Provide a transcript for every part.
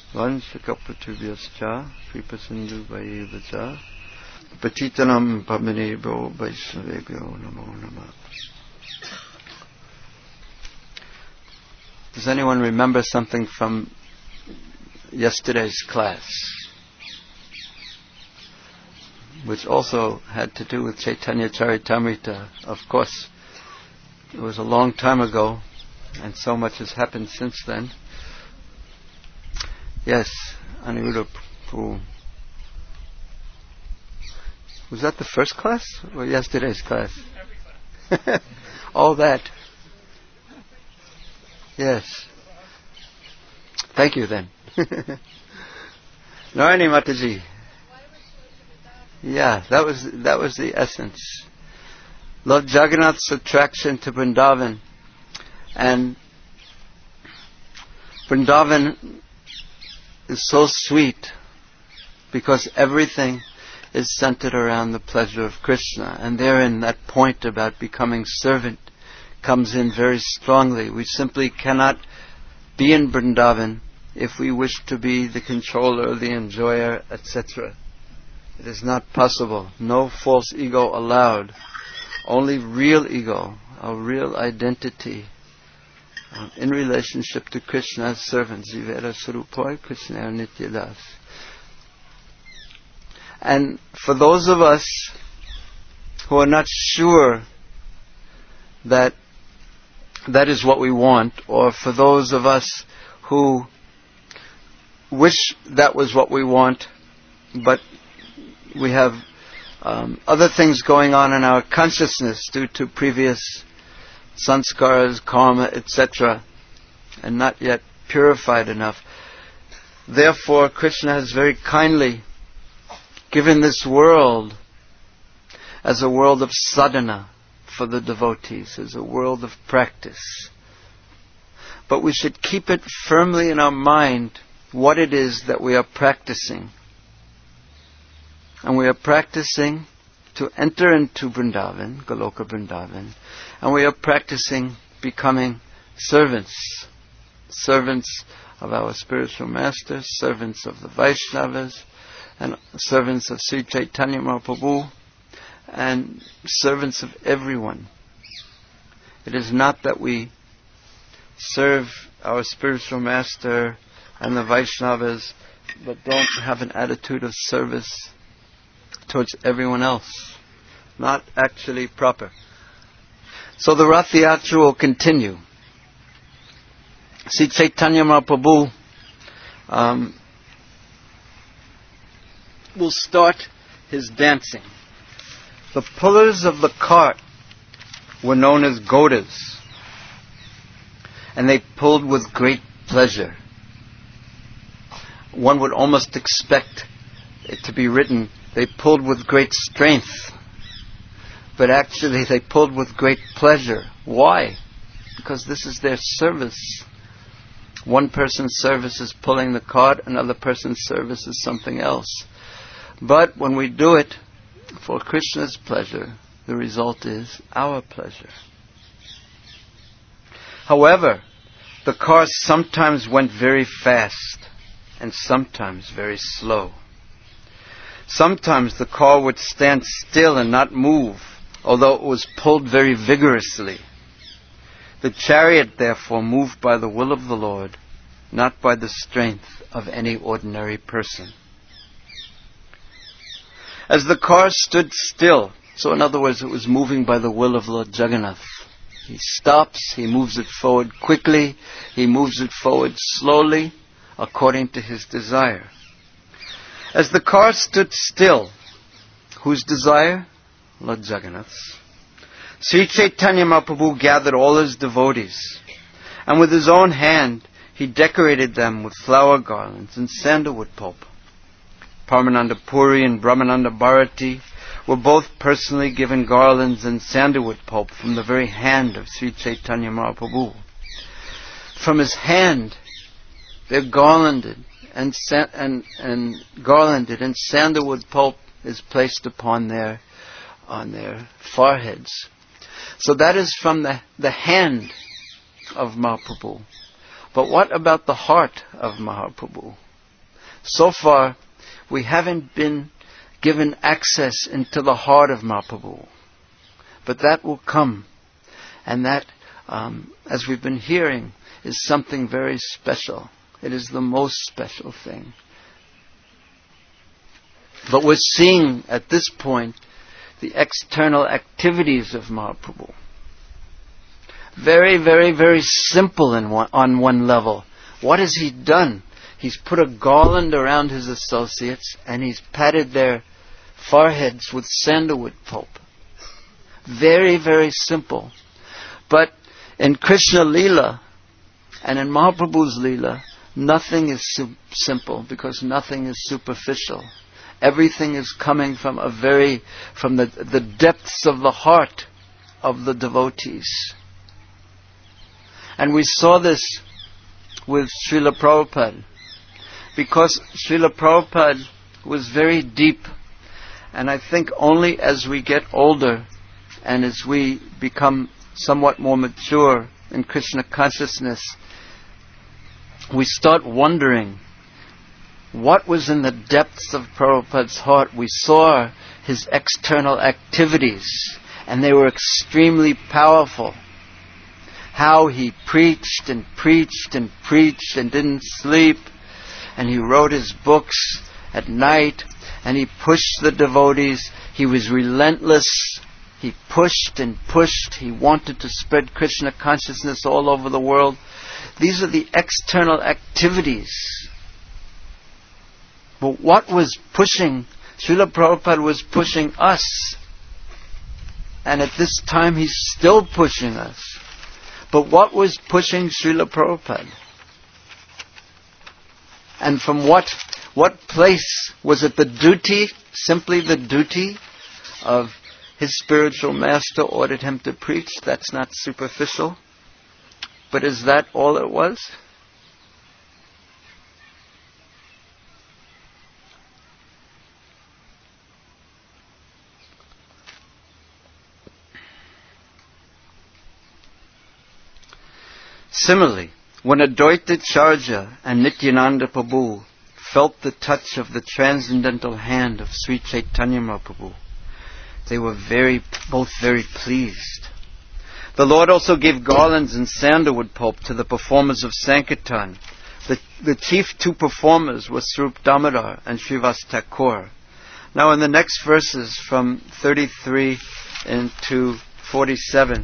Vanshakapatubhyascha Kripasindu Vayevacha Patitanam Pavanebhyo Vaishnavebhyo Namo Namah. Does anyone remember something from yesterday's class, which also had to do with Chaitanya Charitamrita? Of course, it was a long time ago, and so much has happened since then. Yes, Aniruddha Prabhu. Was that the first class or yesterday's class? All that. Yes. Thank you then. Narayani Mataji. Yeah, that was the essence. Lord Jagannath's attraction to Vrindavan. And Vrindavan is so sweet because everything is centered around the pleasure of Krishna. And therein that point about becoming servant comes in very strongly. We simply cannot be in Vrindavan if we wish to be the controller, the enjoyer, etc. It is not possible. No false ego allowed. Only real ego, our real identity in relationship to Krishna as servants. Jivera Sarupoi Krishna Nityadas. And for those of us who are not sure that that is what we want, or for those of us who wish that was what we want, but we have other things going on in our consciousness due to previous sanskaras, karma, etc., and not yet purified enough. Therefore, Krishna has very kindly given this world as a world of sadhana for the devotees, as a world of practice. But we should keep it firmly in our mind what it is that we are practicing. And we are practicing to enter into Vrindavan, Goloka Vrindavan, and we are practicing becoming servants. Servants of our spiritual masters, servants of the Vaishnavas, and servants of Sri Chaitanya Mahaprabhu, and servants of everyone. It is not that we serve our spiritual master and the Vaishnavas, but don't have an attitude of service towards everyone else. Not actually proper. So the Rath Yatra will continue. Sri Chaitanya Mahaprabhu will start his dancing. The pullers of the cart were known as Godas, and they pulled with great pleasure. One would almost expect it to be written, they pulled with great strength, but actually they pulled with great pleasure. Why? Because this is their service. One person's service is pulling the cart, another person's service is something else. But when we do it for Krishna's pleasure, the result is our pleasure. However, the car sometimes went very fast and sometimes very slow. Sometimes the car would stand still and not move, although it was pulled very vigorously. The chariot, therefore, moved by the will of the Lord, not by the strength of any ordinary person. As the car stood still, so in other words, it was moving by the will of Lord Jagannath. He stops, he moves it forward quickly, he moves it forward slowly, according to his desire. As the car stood still, whose desire? Lord Jagannath's. Sri Chaitanya Mahaprabhu gathered all his devotees, and with his own hand he decorated them with flower garlands and sandalwood pulp. Paramananda Puri and Brahmananda Bharati were both personally given garlands and sandalwood pulp from the very hand of Sri Chaitanya Mahaprabhu. From his hand, they're garlanded and sandalwood pulp is placed upon their foreheads. So that is from the hand of Mahaprabhu. But what about the heart of Mahaprabhu? So far, we haven't been given access into the heart of Mahaprabhu. But that will come. And that, as we've been hearing, is something very special. It is the most special thing. But we're seeing at this point the external activities of Mahaprabhu. Very, very, very simple on one level. What has he done? He's put a garland around his associates and he's patted their foreheads with sandalwood pulp. Very, very simple. But in Krishna Leela and in Mahaprabhu's Leela, nothing is simple because nothing is superficial. Everything is coming from the depths of the heart of the devotees. And we saw this with Srila Prabhupada, because Srila Prabhupada was very deep. And I think only as we get older and as we become somewhat more mature in Krishna consciousness, we start wondering what was in the depths of Prabhupada's heart. We saw his external activities, and they were extremely powerful. How he preached and preached and preached and didn't sleep, and he wrote his books at night, and he pushed the devotees. He was relentless. He pushed and pushed. He wanted to spread Krishna consciousness all over the world. These are the external activities. But what was pushing? Srila Prabhupada was pushing us. And at this time he's still pushing us. But what was pushing Srila Prabhupada? And from what place? Was it the duty, simply the duty of his spiritual master ordered him to preach? That's not superficial. But is that all it was? Similarly, when Advaita Charya and Nityananda Prabhu felt the touch of the transcendental hand of Sri Chaitanya Mahaprabhu, they were both very pleased. The Lord also gave garlands and sandalwood pulp to the performers of Sankirtan. The chief two performers were Swarup Damodar and Srivas Thakur. Now in the next verses from 33 into 47,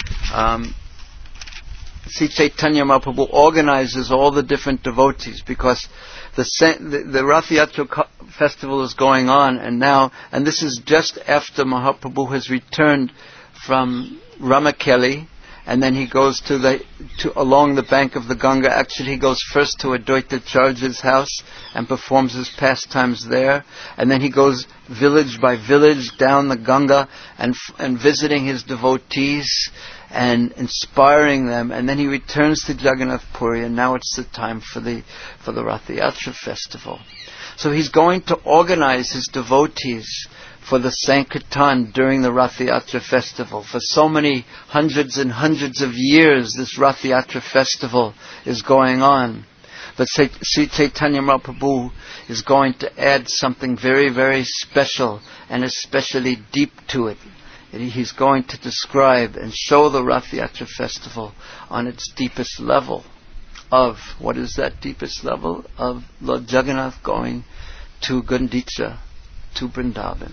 Sri Chaitanya Mahaprabhu organizes all the different devotees, because the Rath Yatra festival is going on, and this is just after Mahaprabhu has returned from Ramakeli, and then he goes along the bank of the Ganga. Actually, he goes first to Advaita Charya's house and performs his pastimes there, and then he goes village by village down the Ganga and visiting his devotees and inspiring them, and then he returns to Jagannath Puri, and now it's the time for the Rath Yatra festival. So he's going to organize his devotees for the Sankirtan during the Rath Yatra festival. For so many hundreds and hundreds of years, this Rath Yatra festival is going on. But Sri Chaitanya Mahaprabhu is going to add something very, very special and especially deep to it. He's going to describe and show the Rath Yatra festival on its deepest level of, what is that deepest level? Of Lord Jagannath going to Gundicha, to Vrindavan.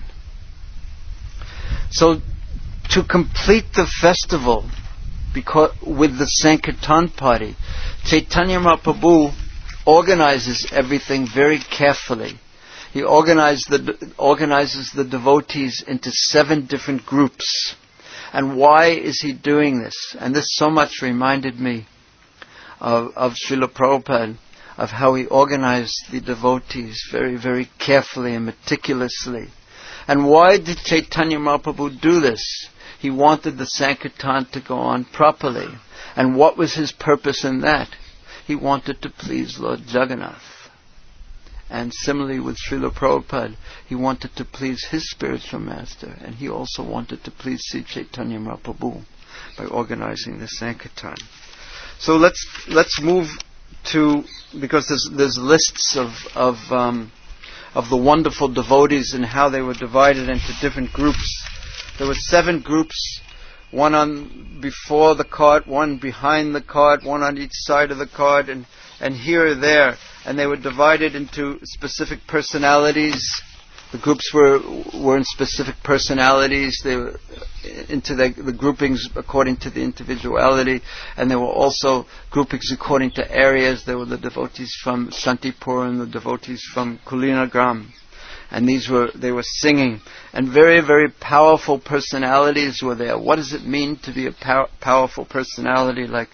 So, to complete the festival with the Sankirtan party, Chaitanya Mahaprabhu organizes everything very carefully. He organizes the devotees into 7 different groups. And why is he doing this? And this so much reminded me of Srila Prabhupada, of how he organized the devotees very, very carefully and meticulously. And why did Chaitanya Mahaprabhu do this? He wanted the Sankirtan to go on properly. And what was his purpose in that? He wanted to please Lord Jagannath. And similarly with Srila Prabhupada, he wanted to please his spiritual master, and he also wanted to please Sri Chaitanya Mahaprabhu by organizing the Sankirtan. So let's move because there's lists of the wonderful devotees and how they were divided into different groups. There were 7 groups, one on before the cart, one behind the cart, one on each side of the cart, and here or there. And they were divided into specific personalities. The groups were in specific personalities. They were into the groupings according to the individuality, and there were also groupings according to areas. There were the devotees from Shantipur and the devotees from Kulinagram, and they were singing, and very, very powerful personalities were there. What does it mean to be a powerful personality like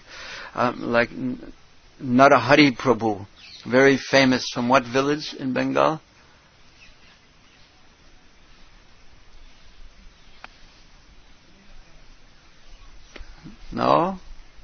Narahari Prabhu, very famous from what village in Bengal? No?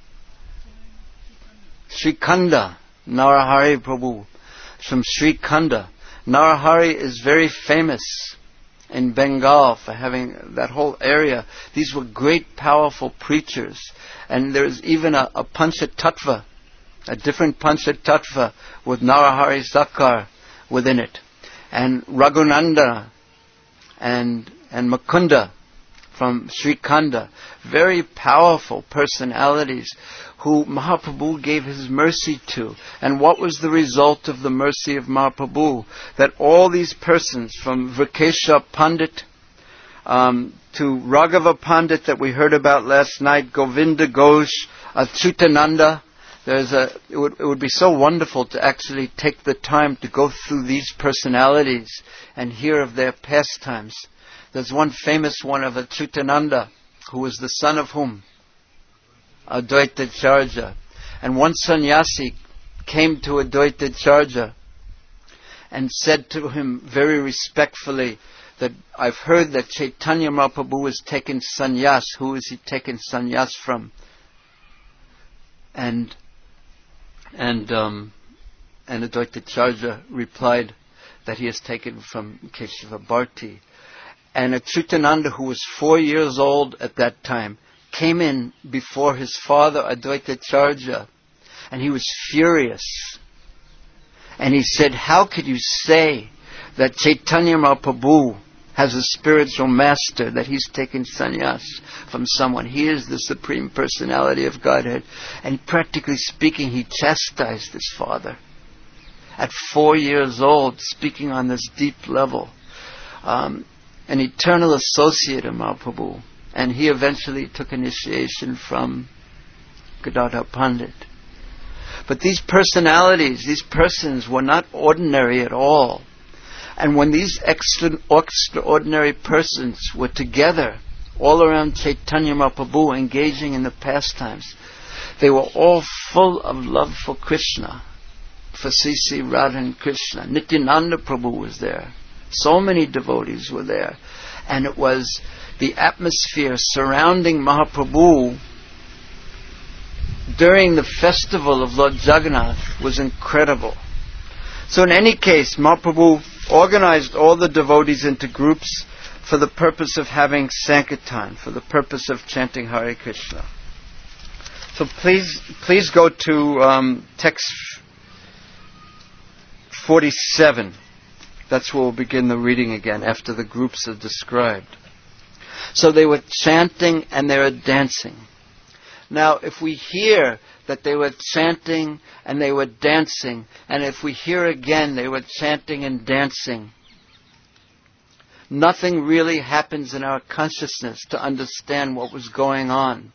Srikhanda, Narahari Prabhu, from Srikhanda. Narahari is very famous in Bengal for having that whole area. These were great, powerful preachers. And there's even a Panchatattva, a different Panchatattva with Narahari Sakar within it. And Raghunanda and Mukunda from Srikhanda, very powerful personalities who Mahaprabhu gave his mercy to. And what was the result of the mercy of Mahaprabhu? That all these persons, from Virkesha Pandit to Raghava Pandit that we heard about last night, Govinda Ghosh, Achyutananda, it would be so wonderful to actually take the time to go through these personalities and hear of their pastimes. There's one famous one of Achyutananda, who was the son of whom? Advaita Charja. And one sannyasi came to Advaita Charja and said to him very respectfully that I've heard that Chaitanya Mahaprabhu has taken sannyas. Who is he taken sannyas from? And Advaita Charja replied that he has taken from Keshava Bharti. And Achyutananda, who was 4 years old at that time, came in before his father, Advaita Charja, and he was furious. And he said, how could you say that Chaitanya Mahaprabhu has a spiritual master, that he's taken sannyas from someone? He is the Supreme Personality of Godhead. And practically speaking, he chastised his father. At 4 years old, speaking on this deep level. An eternal associate of Mahaprabhu. And he eventually took initiation from Gadadhar Pandit. But these personalities, these persons were not ordinary at all. And when these extraordinary persons were together, all around Chaitanya Mahaprabhu, engaging in the pastimes, they were all full of love for Krishna, for C.C. Radha and Krishna. Nityananda Prabhu was there. So many devotees were there. And it was the atmosphere surrounding Mahaprabhu during the festival of Lord Jagannath was incredible. So in any case, Mahaprabhu organized all the devotees into groups for the purpose of having Sankirtan, for the purpose of chanting Hare Krishna. So please go to text 47. That's where we'll begin the reading again, after the groups are described. So they were chanting and they were dancing. Now, if we hear that they were chanting and they were dancing, and if we hear again they were chanting and dancing, nothing really happens in our consciousness to understand what was going on.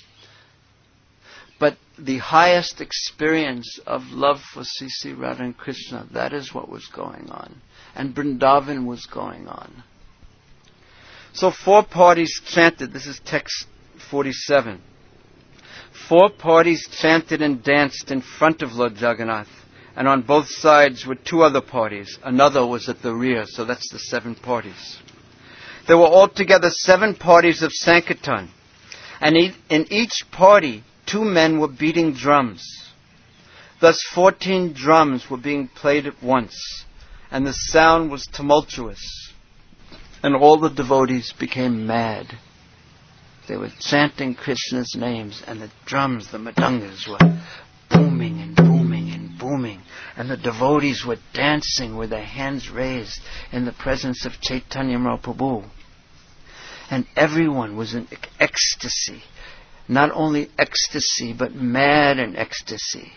But the highest experience of love for C.C. Radha and Krishna, that is what was going on. And Vrindavan was going on. So 4 parties chanted. This is text 47. 4 parties chanted and danced in front of Lord Jagannath. And on both sides were 2 other parties. Another was at the rear, so that's the 7 parties. There were altogether 7 parties of Sankirtan. And in each party, 2 men were beating drums. Thus 14 drums were being played at once. And the sound was tumultuous. And all the devotees became mad. They were chanting Krishna's names, and the drums, the madangas, were booming and booming And the devotees were dancing with their hands raised in the presence of Chaitanya Mahaprabhu. And everyone was in ecstasy. Not only ecstasy, but mad in ecstasy.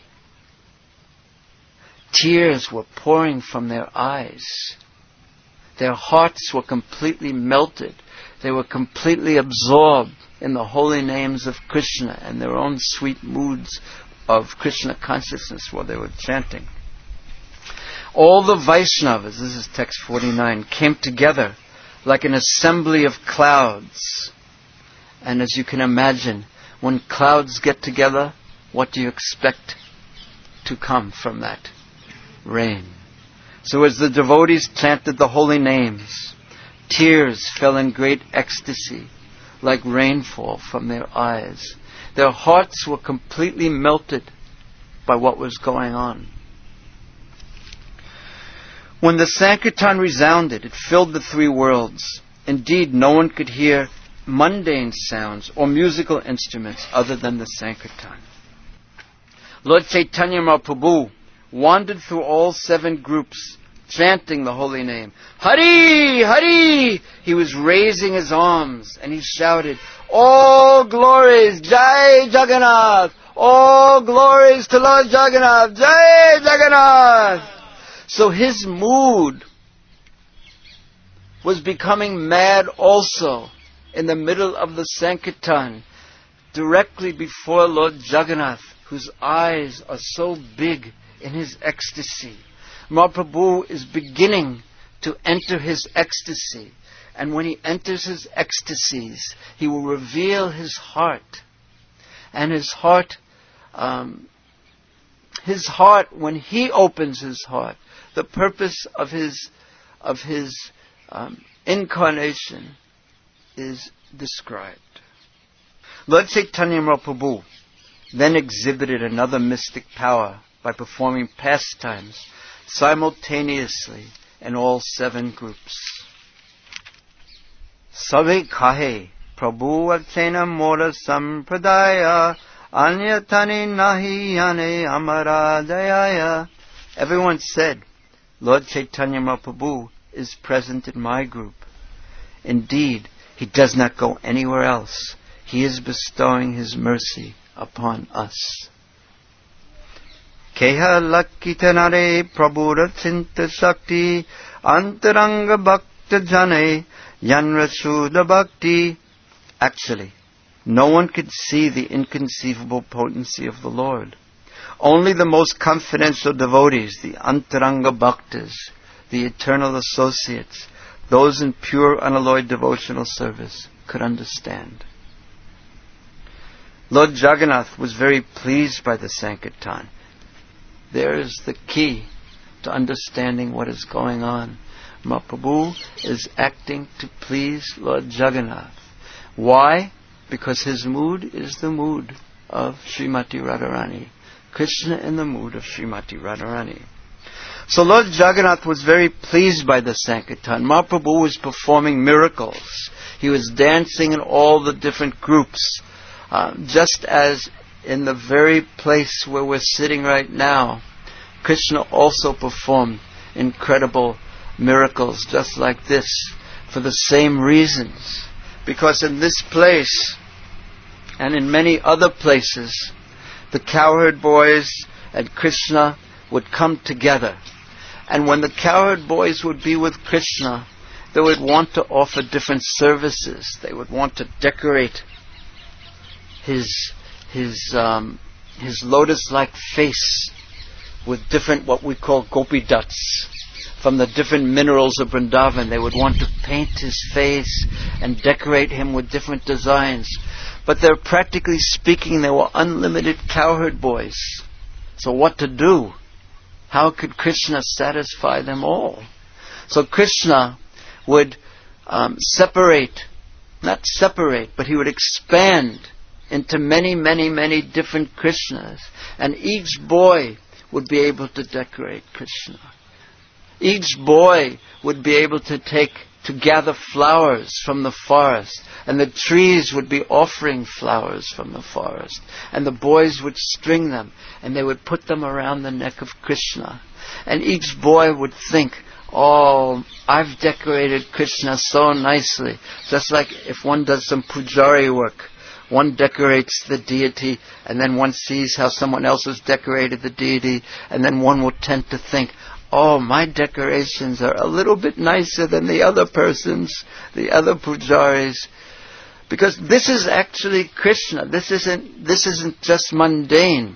Tears were pouring from their eyes. Their hearts were completely melted. They were completely absorbed in the holy names of Krishna and their own sweet moods of Krishna consciousness while they were chanting. All the Vaishnavas, this is text 49, came together like an assembly of clouds. And as you can imagine, when clouds get together, what do you expect to come from that? Rain. So as the devotees chanted the holy names, tears fell in great ecstasy like rainfall from their eyes. Their hearts were completely melted by what was going on. When the Sankirtan resounded, it filled the three worlds. Indeed, no one could hear mundane sounds or musical instruments other than the Sankirtan. Lord Chaitanya Mahaprabhu wandered through all 7 groups, chanting the holy name. Hari! Hari! He was raising his arms and he shouted, all glories, Jai Jagannath! All glories to Lord Jagannath! Jai Jagannath! So his mood was becoming mad also in the middle of the Sankirtan, directly before Lord Jagannath, whose eyes are so big in his ecstasy. Mahaprabhu is beginning to enter his ecstasy. And when he enters his ecstasies, he will reveal his heart. And his heart, when he opens his heart, the purpose of his incarnation is described. Lord Chaitanya Mahaprabhu then exhibited another mystic power by performing pastimes simultaneously in all 7 groups. Sabe kahe Prabhu Archena Mora Sampradaya Anyatani Nahi Yane Amara Dayaya. Everyone said, Lord Chaitanya Mahaprabhu is present in my group. Indeed, he does not go anywhere else. He is bestowing his mercy upon us. Keha Lakkitanare Prabhura Chinta Shakti Antaranga Bhakta Jane Yanra Shuddha Bhakti. Actually, no one could see the inconceivable potency of the Lord. Only the most confidential devotees, the Antaranga Bhaktas, the eternal associates, those in pure unalloyed devotional service, could understand. Lord Jagannath was very pleased by the Sankirtan. There is the key to understanding what is going on. Mahaprabhu is acting to please Lord Jagannath. Why? Because his mood is the mood of Srimati Radharani. Krishna in the mood of Srimati Radharani. So Lord Jagannath was very pleased by the Sankirtan. Mahaprabhu was performing miracles. He was dancing in all the different groups. Just as in the very place where we're sitting right now, Krishna also performed incredible miracles just like this for the same reasons. Because in this place and in many other places, the cowherd boys and Krishna would come together. And when the cowherd boys would be with Krishna, they would want to offer different services. They would want to decorate his lotus-like face with different what we call gopi duts. From the different minerals of Vrindavan, they would want to paint his face and decorate him with different designs. But they're practically speaking, they were unlimited cowherd boys. So what to do? How could Krishna satisfy them all? So Krishna would but he would expand into many, many, many different Krishnas. And each boy would be able to decorate Krishna. Each boy would be able to gather flowers from the forest, and the trees would be offering flowers from the forest, and the boys would string them, and they would put them around the neck of Krishna. And each boy would think, oh, I've decorated Krishna so nicely. Just like if one does some pujari work, one decorates the deity, and then one sees how someone else has decorated the deity, and then one will tend to think, oh, my decorations are a little bit nicer than the other person's, the other pujaris. Because this is actually Krishna. This isn't just mundane.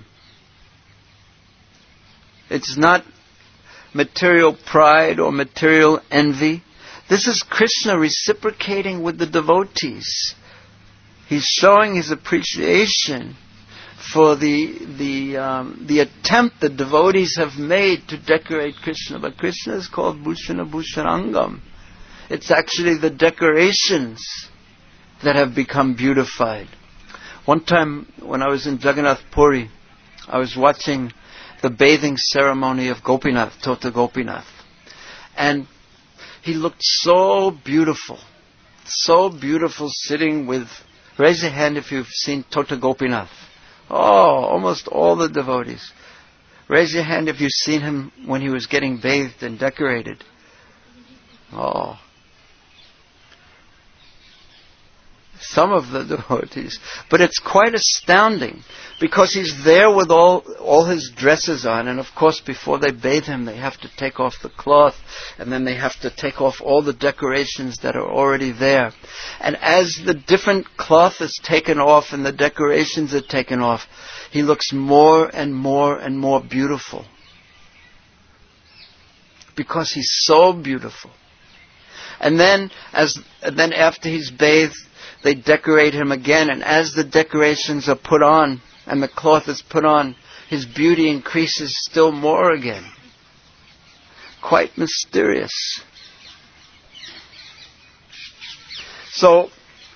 It's not material pride or material envy. This is Krishna reciprocating with the devotees. He's showing his appreciation for the attempt the devotees have made to decorate Krishna. But Krishna is called Bhushana Bhushanangam. It's actually the decorations that have become beautified. One time when I was in Jagannath Puri, I was watching the bathing ceremony of Gopinath, Tota Gopinath. And he looked so beautiful sitting with... Raise your hand if you've seen Tota Gopinath. Oh, almost all the devotees. Raise your hand if you've seen him when he was getting bathed and decorated. Oh. Some of the devotees. But it's quite astounding because he's there with all his dresses on, and of course before they bathe him they have to take off the cloth, and then they have to take off all the decorations that are already there. And as the different cloth is taken off and the decorations are taken off, he looks more and more and more beautiful. Because he's so beautiful. And then after he's bathed, they decorate him again, and as the decorations are put on and the cloth is put on, his beauty increases still more again. Quite mysterious. So,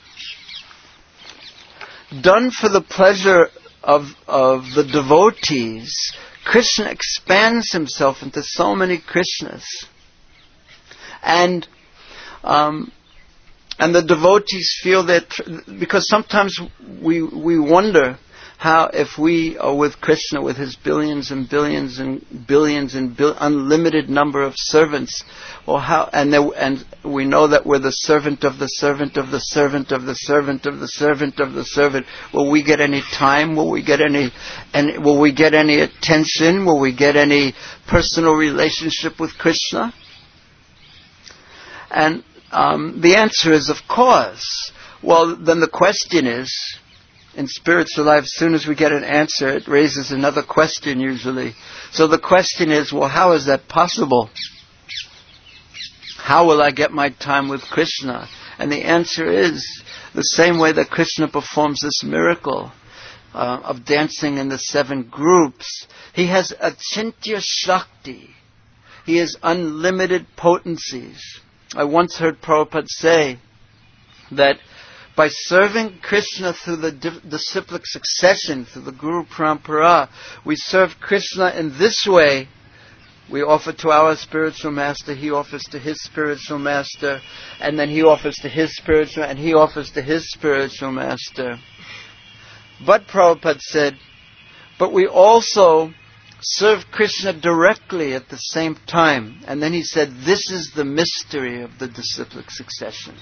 done for the pleasure of the devotees, Krishna expands himself into so many Krishnas. And the devotees feel that, because sometimes we wonder how, if we are with Krishna, with his billions and billions and billions and unlimited number of servants, or how, and we know that we're the servant of the servant of the servant of the servant of the servant of the servant. Will we get any time? Will we get any attention? Will we get any personal relationship with Krishna? And the answer is, of course. Well, then the question is, in spiritual life, as soon as we get an answer, it raises another question usually. So the question is, well, how is that possible? How will I get my time with Krishna? And the answer is, the same way that Krishna performs this miracle of dancing in the 7 groups, he has achintya shakti. He has unlimited potencies. I once heard Prabhupada say that by serving Krishna through the disciplic succession, through the Guru Parampara, we serve Krishna in this way. We offer to our spiritual master, he offers to his spiritual master, and then he offers to his spiritual, and he offers to his spiritual master. But Prabhupada said, but we also serve Krishna directly at the same time. And then he said, this is the mystery of the disciplic succession.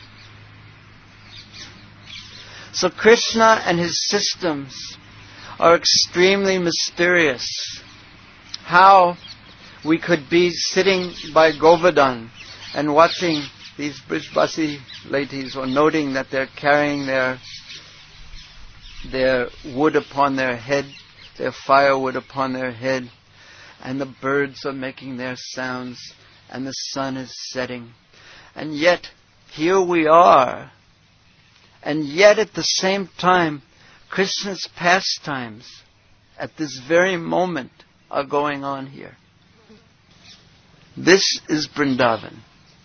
So Krishna and his systems are extremely mysterious. How we could be sitting by Govardhan and watching these Brijbasi ladies, or noting that they're carrying their wood upon their head, their firewood upon their head, and the birds are making their sounds, and the sun is setting. And yet, here we are. And yet at the same time, Krishna's pastimes at this very moment are going on here. This is Vrindavan.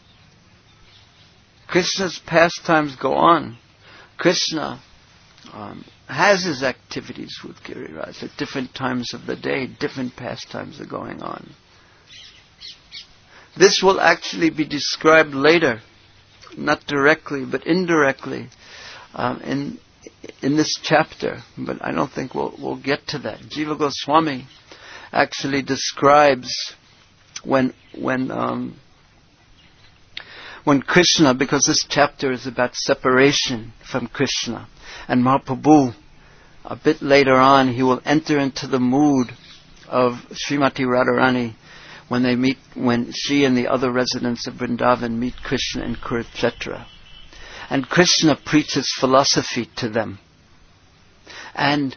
Krishna's pastimes go on. Krishna has his activities with Giriraj at different times of the day. Different pastimes are going on. This will actually be described later, not directly but indirectly, in this chapter. But I don't think we'll get to that. Jiva Goswami actually describes when Krishna, because this chapter is about separation from Krishna, and Mahaprabhu, a bit later on, he will enter into the mood of Srimati Radharani when she and the other residents of Vrindavan meet Krishna in Kurukshetra. And Krishna preaches philosophy to them. And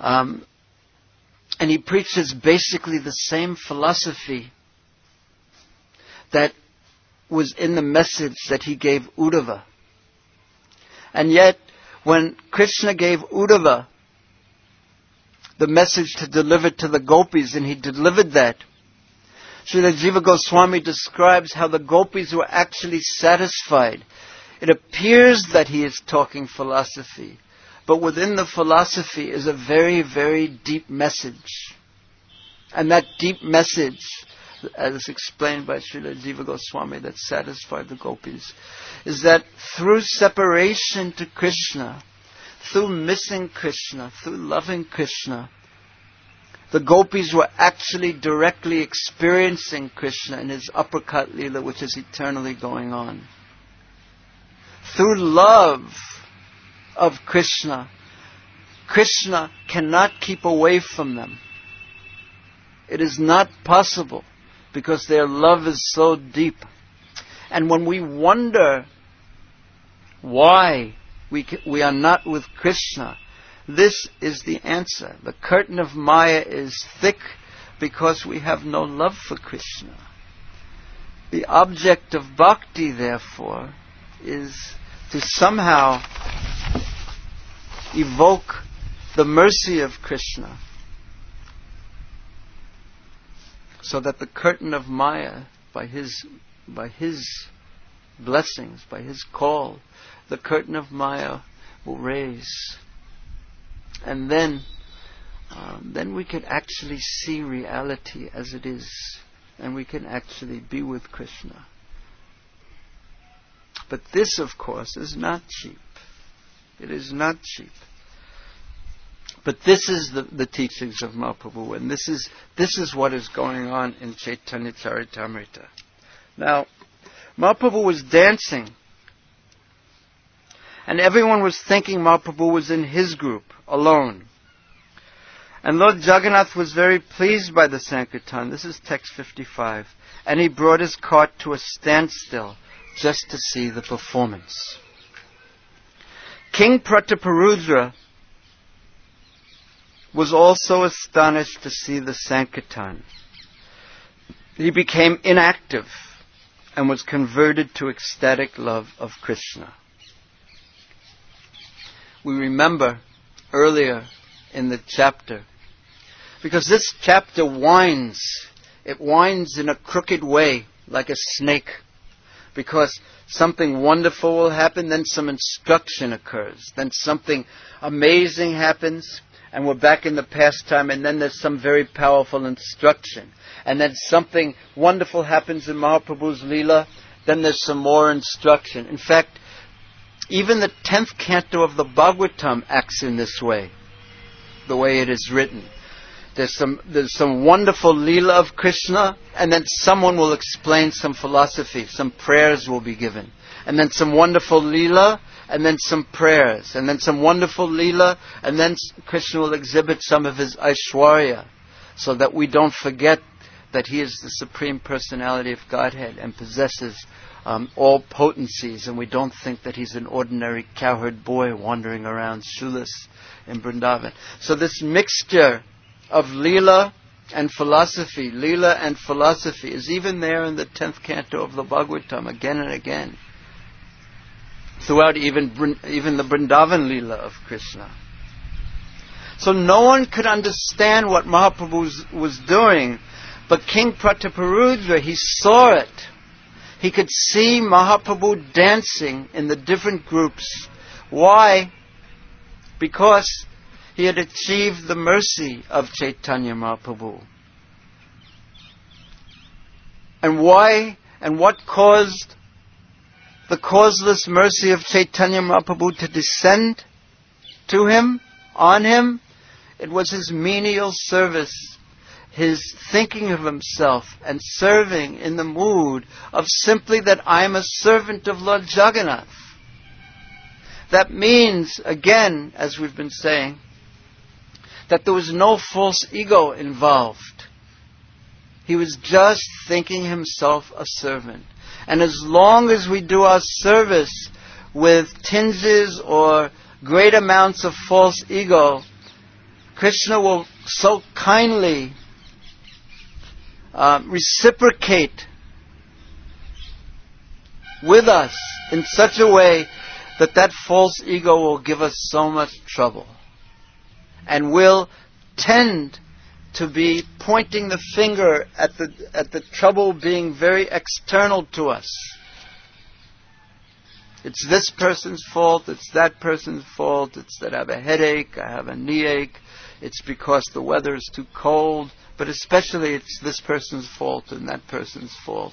he preaches basically the same philosophy that was in the message that he gave Uddhava. And yet, when Krishna gave Uddhava the message to deliver to the gopis, and he delivered that, Srila Jiva Goswami describes how the gopis were actually satisfied. It appears that he is talking philosophy, but within the philosophy is a very, very deep message. And that deep message, as explained by Srila Jiva Goswami, that satisfied the gopis, is that through separation to Krishna, through missing Krishna, through loving Krishna, the gopis were actually directly experiencing Krishna in his uppercut lila, which is eternally going on. Through love of Krishna, Krishna cannot keep away from them. It is not possible, because their love is so deep. And when we wonder why we are not with Krishna, this is the answer. The curtain of Maya is thick because we have no love for Krishna. The object of bhakti, therefore, is to somehow evoke the mercy of Krishna, so that the curtain of Maya, by his blessings, by his call, the curtain of Maya will raise. And then we can actually see reality as it is, and we can actually be with Krishna. But this, of course, is not cheap. It is not cheap. But this is the teachings of Mahaprabhu, and this is what is going on in Chaitanya Charitamrita. Now, Mahaprabhu was dancing, and everyone was thinking Mahaprabhu was in his group, alone. And Lord Jagannath was very pleased by the Sankirtan. This is text 55. And he brought his cart to a standstill just to see the performance. King Prataparudra was also astonished to see the Sankirtan. He became inactive and was converted to ecstatic love of Krishna. We remember earlier in the chapter, because this chapter winds in a crooked way like a snake, because something wonderful will happen, then some instruction occurs, then something amazing happens, and we're back in the past time, and then there's some very powerful instruction, and then something wonderful happens in Mahaprabhu's Leela, then there's some more instruction. In fact, even the 10th canto of the Bhagavatam acts in this way, the way it is written. There's some wonderful Leela of Krishna, and then someone will explain some philosophy, some prayers will be given. And then some wonderful Leela, and then some prayers. And then some wonderful Leela, and then Krishna will exhibit some of his Aishwarya, so that we don't forget that he is the Supreme Personality of Godhead and possesses all potencies, and we don't think that he's an ordinary cowherd boy wandering around shoeless in Vrindavan. So this mixture of Leela and philosophy is even there in the 10th canto of the Bhagavatam again and again, throughout even the Vrindavan Leela of Krishna. So no one could understand what Mahaprabhu was doing, but King Prataparudra, he saw it. He could see Mahaprabhu dancing in the different groups. Why? Because he had achieved the mercy of Chaitanya Mahaprabhu. And why? And what caused the causeless mercy of Chaitanya Mahaprabhu to descend to him, on him? It was his menial service, his thinking of himself and serving in the mood of simply that I am a servant of Lord Jagannath. That means, again, as we've been saying, that there was no false ego involved. He was just thinking himself a servant. And as long as we do our service with tinges or great amounts of false ego, Krishna will so kindly reciprocate with us in such a way that that false ego will give us so much trouble and will tend to be pointing the finger at the trouble being very external to us. It's this person's fault, it's that person's fault, it's that I have a headache, I have a knee ache, it's because the weather is too cold, but especially it's this person's fault and that person's fault.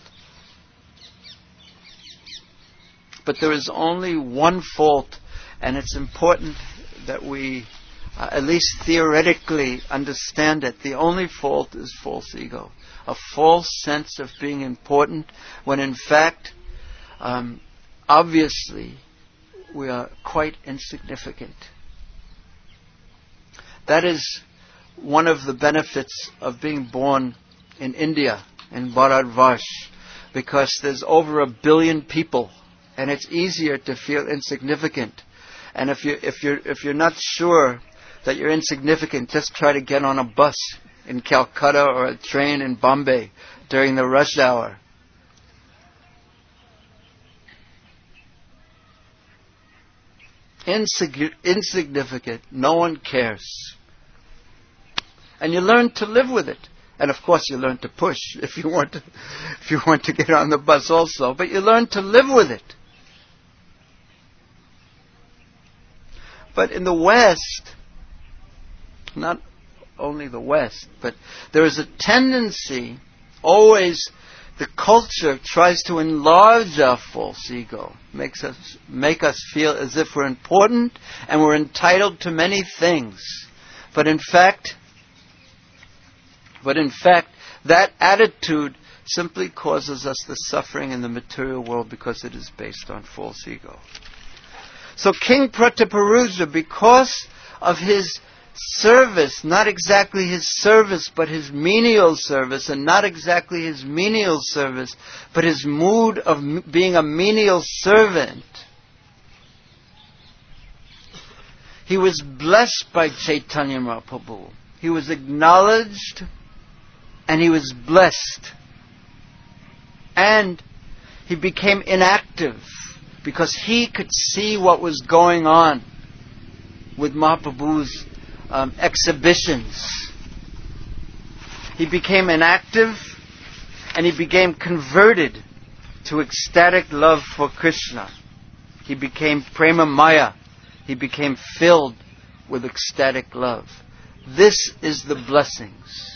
But there is only one fault, and it's important that we, at least theoretically, understand it. The only fault is false ego. A false sense of being important, when in fact, obviously, we are quite insignificant. That is one of the benefits of being born in India, in Bharatvarsh, because there's over 1 billion people, and it's easier to feel insignificant. And if you're not sure that you're insignificant, just try to get on a bus in Calcutta or a train in Bombay during the rush hour. Insignificant. No one cares. And you learn to live with it. And of course you learn to push if you want to get on the bus also. But you learn to live with it. But in the West, not only the West, but there is a tendency, always the culture tries to enlarge our false ego, make us feel as if we're important and we're entitled to many things. But in fact, that attitude simply causes us the suffering in the material world because it is based on false ego. So King Prataparudra, because of his service, not exactly his service, but his menial service, and not exactly his menial service, but his mood of being a menial servant, he was blessed by Chaitanya Mahaprabhu. He was acknowledged and he was blessed. And he became inactive because he could see what was going on with Mahaprabhu's exhibitions. He became inactive and he became converted to ecstatic love for Krishna. He became prema maya. He became filled with ecstatic love. This is the blessings.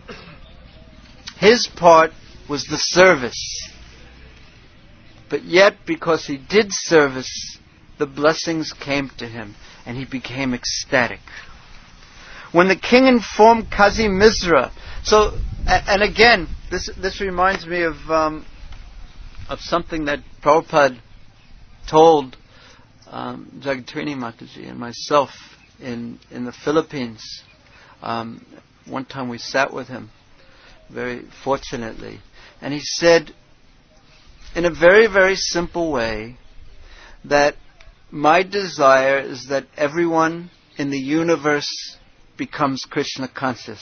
His part was the service. But yet, because he did service, the blessings came to him and he became ecstatic. When the king informed Kazi Misra, and again, this reminds me of something that Prabhupada told Jagatrini Mataji and myself in the Philippines. One time we sat with him, very fortunately, and he said, in a very, very simple way, that my desire is that everyone in the universe becomes Krishna conscious.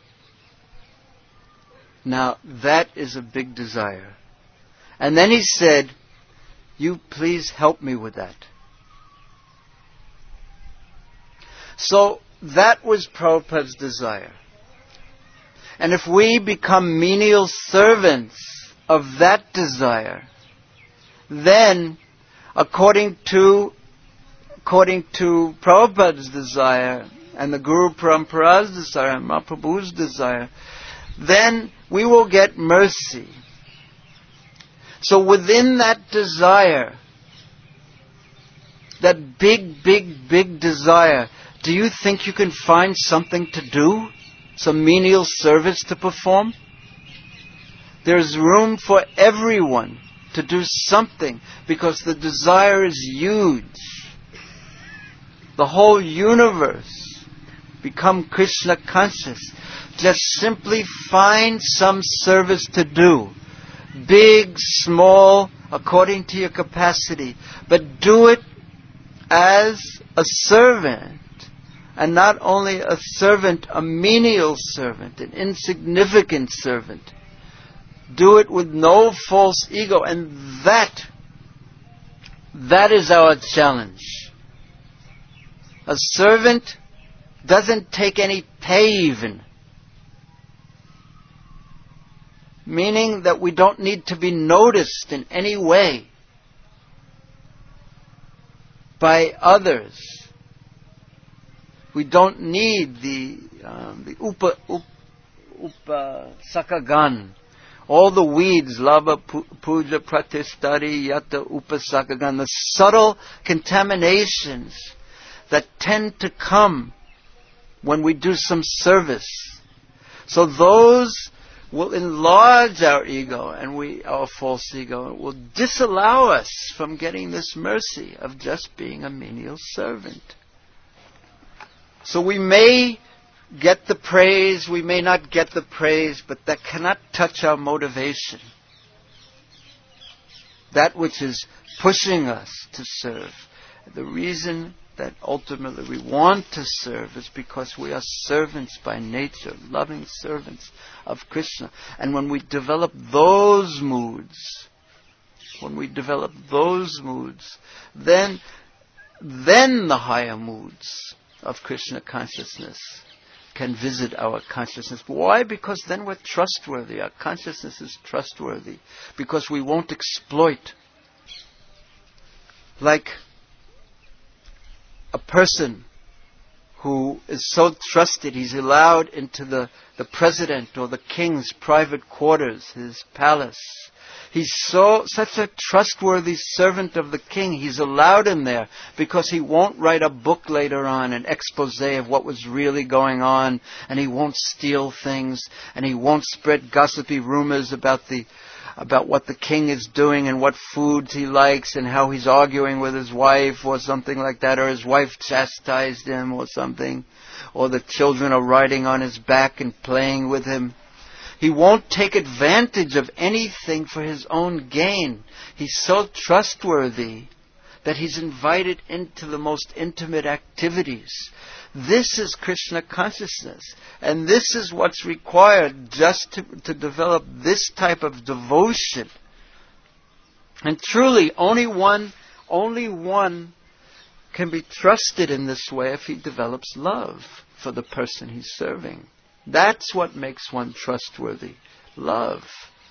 Now, that is a big desire. And then he said, you please help me with that. So, that was Prabhupada's desire. And if we become menial servants of that desire, then, according to Prabhupada's desire, and the Guru Parampara's desire, and Mahaprabhu's desire, then we will get mercy. So within that desire, that big, big, big desire, do you think you can find something to do? some menial service to perform. There's room for everyone to do something because the desire is huge. The whole universe become Krishna conscious. Just simply find some service to do. Big, small, according to your capacity. But do it as a servant. And not only a servant, a menial servant, an insignificant servant. Do it with no false ego. And that is our challenge. A servant doesn't take any pay even. Meaning that we don't need to be noticed in any way by others. We don't need the upasakagan. All the weeds, lava, puja, pratistari, yata, upasakagan, the subtle contaminations that tend to come when we do some service. So those will enlarge our ego and our false ego, will disallow us from getting this mercy of just being a menial servant. So we may get the praise, we may not get the praise, but that cannot touch our motivation. That which is pushing us to serve. The reason that ultimately we want to serve is because we are servants by nature, loving servants of Krishna. And when we develop those moods, then the higher moods of Krishna consciousness can visit our consciousness. Why? Because then we're trustworthy. Our consciousness is trustworthy. Because we won't exploit. Like a person who is so trusted, he's allowed into the president or the king's private quarters, his palace. He's such a trustworthy servant of the king. He's allowed in there because he won't write a book later on, an expose of what was really going on, and he won't steal things, and he won't spread gossipy rumors about what the king is doing and what foods he likes and how he's arguing with his wife or something like that, or his wife chastised him or something, or the children are riding on his back and playing with him. He won't take advantage of anything for his own gain. He's so trustworthy that he's invited into the most intimate activities. This is Krishna consciousness. And this is what's required just to develop this type of devotion. And truly, only one can be trusted in this way if he develops love for the person he's serving. That's what makes one trustworthy. Love.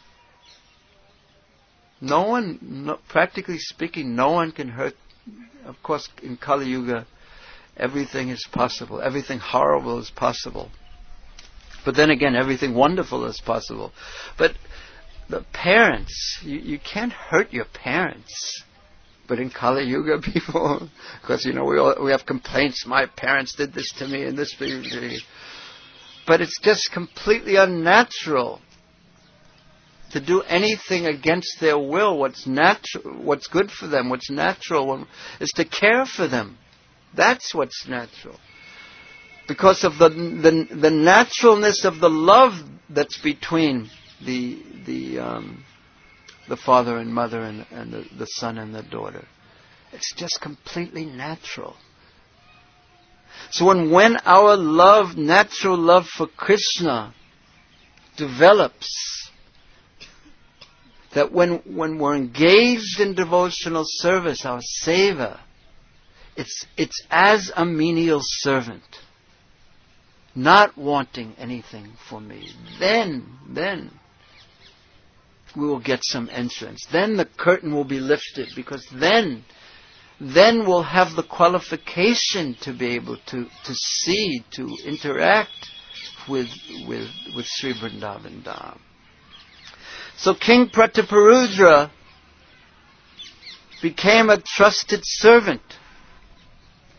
Practically speaking, no one can hurt. Of course, in Kali Yuga, everything is possible. Everything horrible is possible. But then again, everything wonderful is possible. But the parents, you can't hurt your parents. But in Kali Yuga, people, because we have complaints. My parents did this to me and this to me. But it's just completely unnatural to do anything against their will. What's natural, what's good for them, what's natural is to care for them. That's what's natural. Because of the naturalness of the love that's between the father and mother and the son and the daughter. It's just completely natural. So when our natural love for Krishna develops, that when we're engaged in devotional service, our seva, it's as a menial servant, not wanting anything for me. Then we will get some entrance. Then the curtain will be lifted, because then we'll have the qualification to be able to see, to interact with Sri Vrindavan Dham. So King Prataparudra became a trusted servant.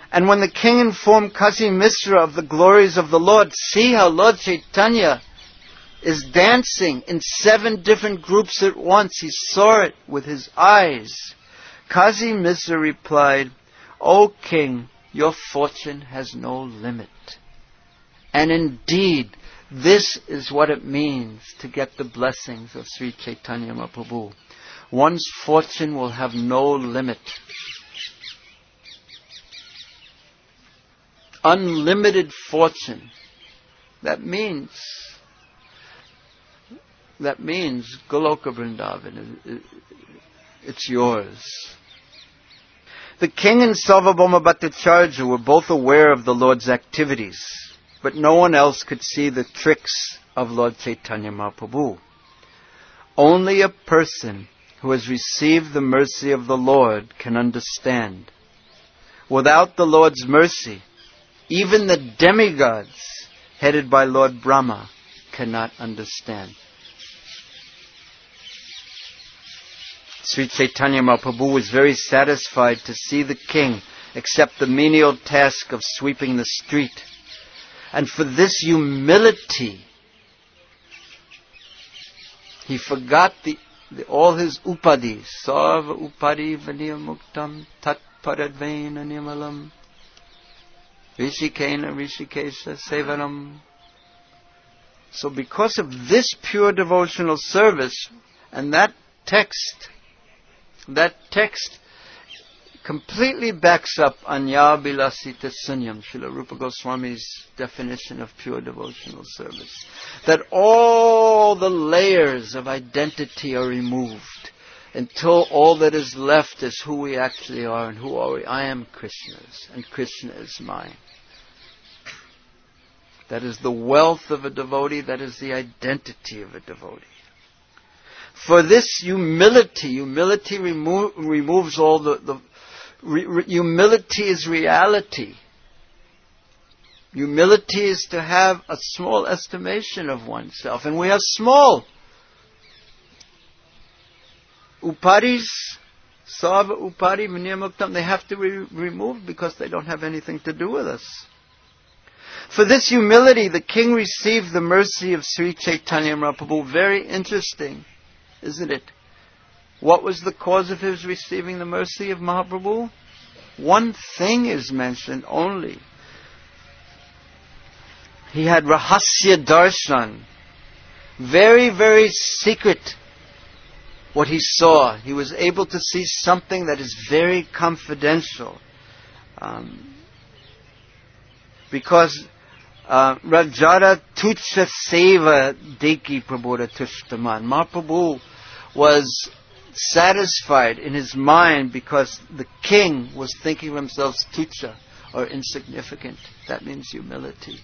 And when the king informed Kazi Misra of the glories of the Lord, see how Lord Chaitanya is dancing in 7 different groups at once. He saw it with his eyes. Kazi Misra replied, O king, your fortune has no limit. And indeed, this is what it means to get the blessings of Sri Chaitanya Mahaprabhu. One's fortune will have no limit. Unlimited fortune. That means Goloka Vrindavan. It's yours. The king and Sarvabhauma Bhattacharya were both aware of the Lord's activities, but no one else could see the tricks of Lord Chaitanya Mahaprabhu. Only a person who has received the mercy of the Lord can understand. Without the Lord's mercy, even the demigods, headed by Lord Brahma, cannot understand. Sri Chaitanya Mahaprabhu was very satisfied to see the king accept the menial task of sweeping the street. And for this humility, he forgot all his upadis. Sarva upadi vaniyamuktam tat paradvaina nimalam rishikena rishikesha sevanam. So because of this pure devotional service, and that text completely backs up Anya Bilasita Sunyam, Srila Rupa Goswami's definition of pure devotional service. That all the layers of identity are removed until all that is left is who we actually are. And who are we? I am Krishna's, and Krishna is mine. That is the wealth of a devotee. That is the identity of a devotee. For this humility removes all humility is reality. Humility is to have a small estimation of oneself. And we are small. Upadis, Sarva Upadi Vinayamuktam, they have to be removed because they don't have anything to do with us. For this humility, the king received the mercy of Sri Chaitanya Mahaprabhu. Very interesting, isn't it? What was the cause of his receiving the mercy of Mahaprabhu? One thing is mentioned only. He had Rahasya Darshan. Very, very secret what he saw. He was able to see something that is very confidential. Because Rajara Tucha Seva Deki Prabodha Tushtaman. Mahaprabhu was satisfied in his mind because the king was thinking of himself tucha, or insignificant. That means humility.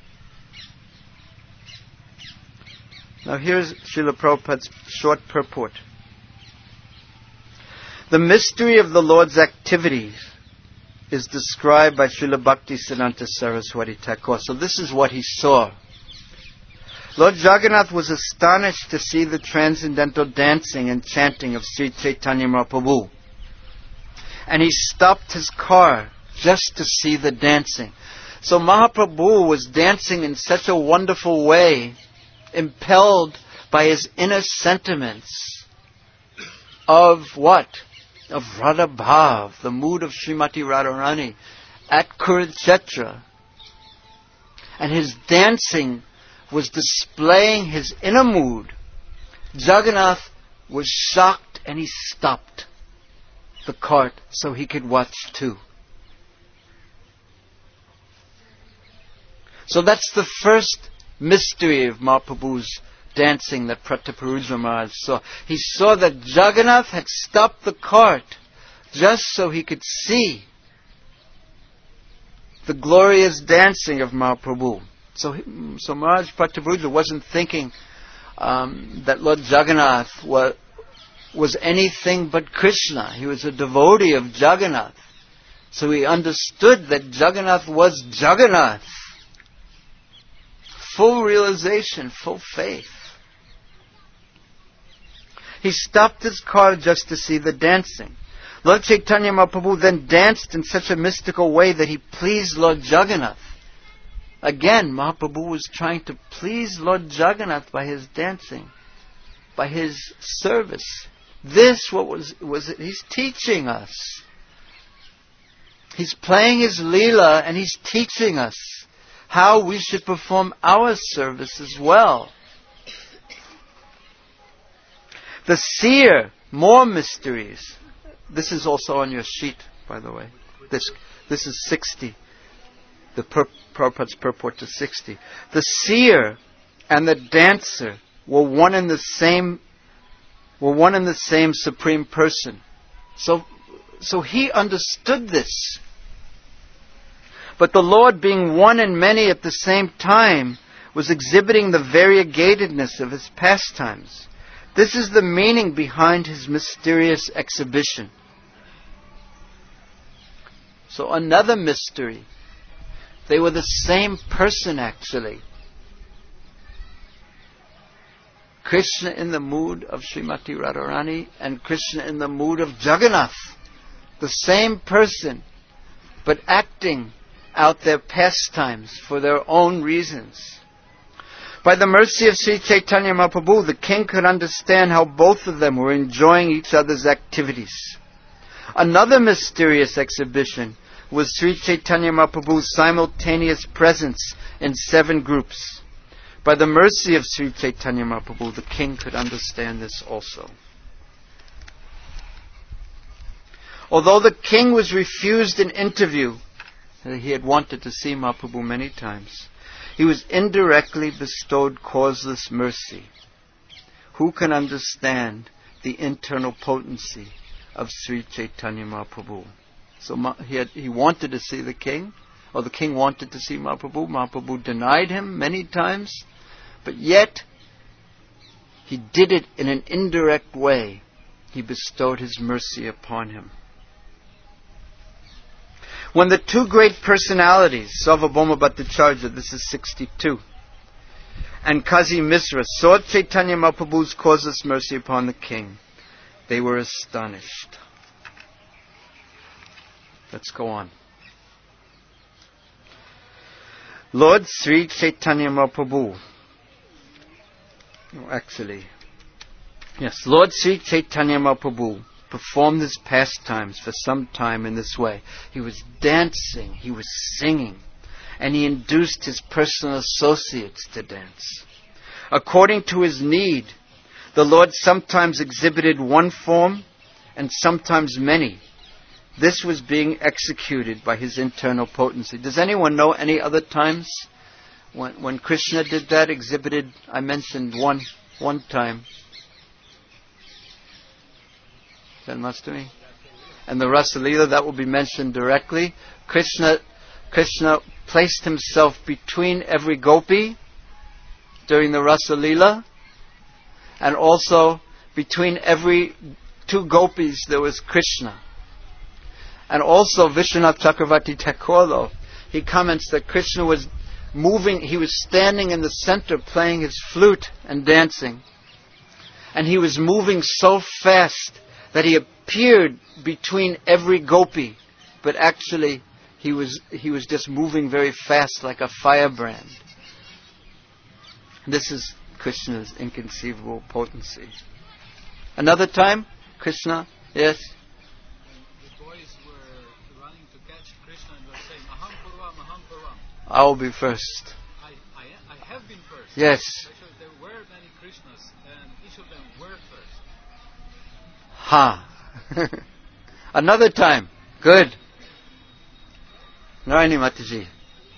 Now here's Srila Prabhupada's short purport. The mystery of the Lord's activities is described by Srila Bhaktisiddhanta Saraswati Thakur. So this is what he saw. Lord Jagannath was astonished to see the transcendental dancing and chanting of Sri Chaitanya Mahaprabhu. And he stopped his car just to see the dancing. So Mahaprabhu was dancing in such a wonderful way, impelled by his inner sentiments of what? Of Radha Bhav, the mood of Srimati Radharani at Kurukshetra. And his dancing was displaying his inner mood. Jagannath was shocked and he stopped the cart so he could watch too. So that's the first mystery of Mahaprabhu's dancing that Prataparudra Maharaj saw. He saw that Jagannath had stopped the cart just so he could see the glorious dancing of Mahaprabhu. So Maharaj Prataparudra wasn't thinking that Lord Jagannath was anything but Krishna. He was a devotee of Jagannath. So he understood that Jagannath was Jagannath. Full realization, full faith. He stopped his car just to see the dancing. Lord Chaitanya Mahaprabhu then danced in such a mystical way that he pleased Lord Jagannath. Again, Mahaprabhu was trying to please Lord Jagannath by his dancing, by his service. This he's teaching us. He's playing his Leela and he's teaching us how we should perform our service as well. The seer, more mysteries. This is also on your sheet, by the way. This is 60. The Prabhupada's purport to 60. The seer and the dancer were one and the same Supreme Person. So he understood this. But the Lord, being one and many at the same time, was exhibiting the variegatedness of his pastimes. This is the meaning behind his mysterious exhibition. So another mystery. They were the same person actually. Krishna in the mood of Srimati Radharani and Krishna in the mood of Jagannath. The same person, but acting out their pastimes for their own reasons. By the mercy of Sri Chaitanya Mahaprabhu, the king could understand how both of them were enjoying each other's activities. Another mysterious exhibition was Sri Chaitanya Mahaprabhu's simultaneous presence in 7 groups. By the mercy of Sri Chaitanya Mahaprabhu, the king could understand this also. Although the king was refused an interview, he had wanted to see Mahaprabhu many times, he was indirectly bestowed causeless mercy. Who can understand the internal potency of Sri Chaitanya Mahaprabhu? So he wanted to see the king, or the king wanted to see Mahaprabhu. Mahaprabhu denied him many times, but yet he did it in an indirect way. He bestowed his mercy upon him. When the 2 great personalities, Sarvabhauma Bhattacharya, this is 62, and Kazi Misra, saw Chaitanya Mahaprabhu's causeless mercy upon the king, they were astonished. Let's go on. Lord Sri Chaitanya Mahaprabhu, Lord Sri Chaitanya Mahaprabhu performed his pastimes for some time in this way. He was dancing, he was singing, and he induced his personal associates to dance. According to his need, the Lord sometimes exhibited one form and sometimes many. This was being executed by his internal potency. Does anyone know any other times when Krishna did that, exhibited? I mentioned one time. Janmashtami. And the Rasa Leela, that will be mentioned directly. Krishna placed himself between every gopi during the Rasa Leela, and also between every 2 gopis there was Krishna. And also Vishwanath Chakravarti Thakur, he comments that Krishna was moving, he was standing in the center playing his flute and dancing. And he was moving so fast that he appeared between every gopi, but actually he was just moving very fast like a firebrand. This is Krishna's inconceivable potency. Another time, Krishna, yes? The boys were running to catch Krishna and were saying, Maham Purva, Maham Purva. I will be first. I have been first. Yes. Actually, there were many Krishnas, and each of them were first. Ha. Another time. Good. Narayani Mataji.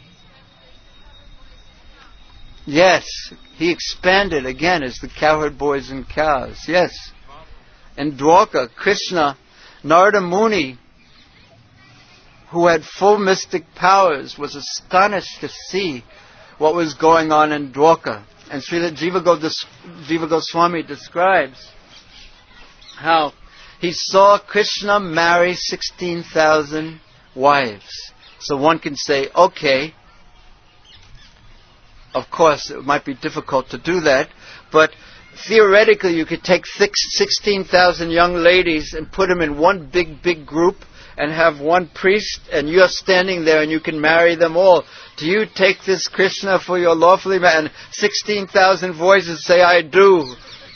Yes. He expanded again as the cowherd boys and cows. Yes. In Dwarka, Krishna, Narada Muni, who had full mystic powers, was astonished to see what was going on in Dwarka. And Srila Jiva Goswami describes how he saw Krishna marry 16,000 wives. So one can say, okay, of course it might be difficult to do that, but theoretically, you could take 16,000 young ladies and put them in one big group and have one priest, and you're standing there and you can marry them all. Do you take this Krishna for your lawfully married? And 16,000 voices say, I do.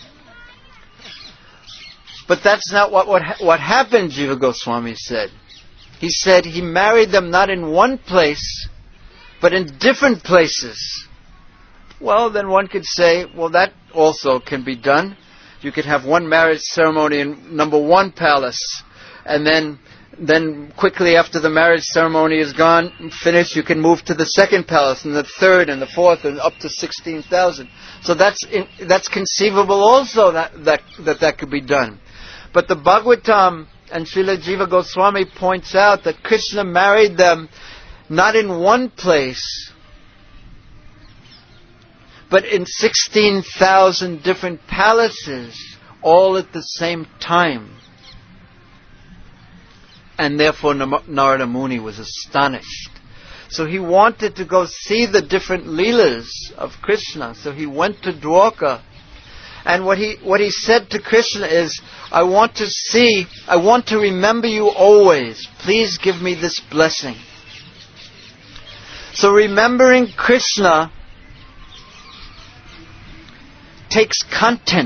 But that's not what happened, Jiva Goswami said. He said he married them not in one place, but in different places. Well, then one could say, well, that also can be done. You could have one marriage ceremony in number one palace, and then quickly after the marriage ceremony is finished, you can move to the second palace, and the third, and the fourth, and up to 16,000. So that's conceivable also that could be done. But the Bhagavatam and Srila Jiva Goswami points out that Krishna married them not in one place, but in 16,000 different palaces, all at the same time. And therefore Narada Muni was astonished. So he wanted to go see the different leelas of Krishna. So he went to Dwarka. And what he said to Krishna is, I want to remember you always. Please give me this blessing. So remembering Krishna takes content.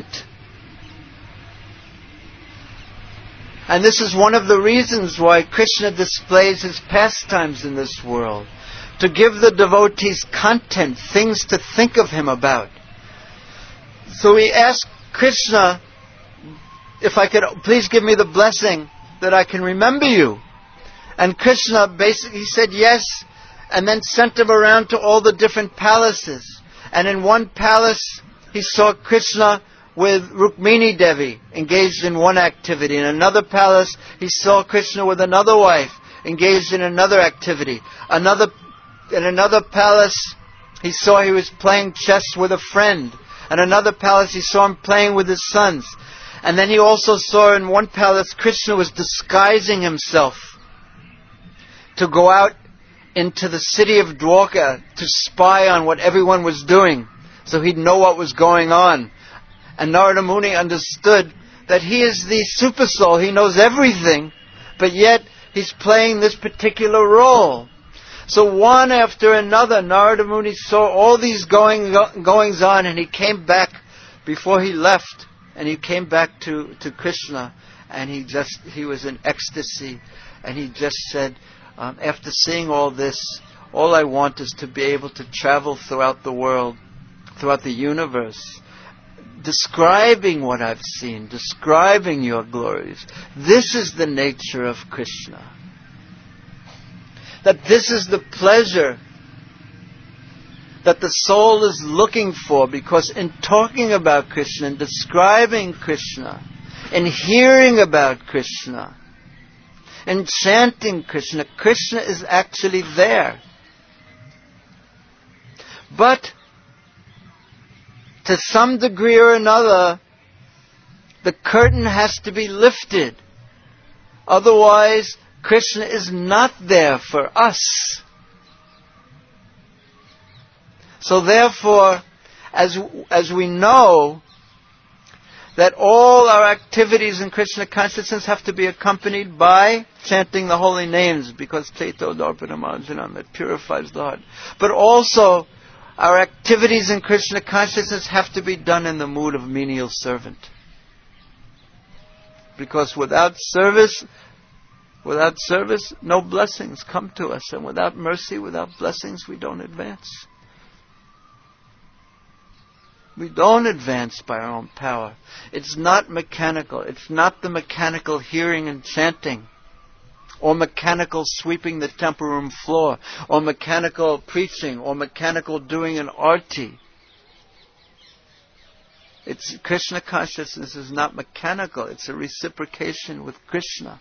And this is one of the reasons why Krishna displays his pastimes in this world. To give the devotees content, things to think of him about. So he asked Krishna, if I could, please give me the blessing that I can remember you. And Krishna basically said yes, and then sent him around to all the different palaces. And in one palace, he saw Krishna with Rukmini Devi engaged in one activity. In another palace, he saw Krishna with another wife engaged in another activity. In another palace, he saw he was playing chess with a friend. In another palace, he saw him playing with his sons. And then he also saw in one palace, Krishna was disguising himself to go out into the city of Dwarka to spy on what everyone was doing, so he'd know what was going on. And Narada Muni understood that he is the super soul, he knows everything, but yet he's playing this particular role. So one after another, Narada Muni saw all these goings on, and he came back before he left, and he came back to Krishna, and he was in ecstasy, and he just said, after seeing all this, all I want is to be able to travel throughout the world, throughout the universe, describing what I've seen, describing your glories. This is the nature of Krishna. That this is the pleasure that the soul is looking for, because in talking about Krishna, in describing Krishna, in hearing about Krishna, in chanting Krishna, Krishna is actually there. But to some degree or another, the curtain has to be lifted. Otherwise, Krishna is not there for us. So therefore, as we know that all our activities in Krishna consciousness have to be accompanied by chanting the holy names, because Chaito Darpana Marjanam, it purifies the heart. But also, our activities in Krishna consciousness have to be done in the mood of menial servant. Because without service, no blessings come to us. And without mercy, without blessings, we don't advance. We don't advance by our own power. It's not mechanical. It's not the mechanical hearing and chanting, or mechanical sweeping the temple room floor, or mechanical preaching, or mechanical doing an arti. It's Krishna consciousness is not mechanical. It's a reciprocation with Krishna.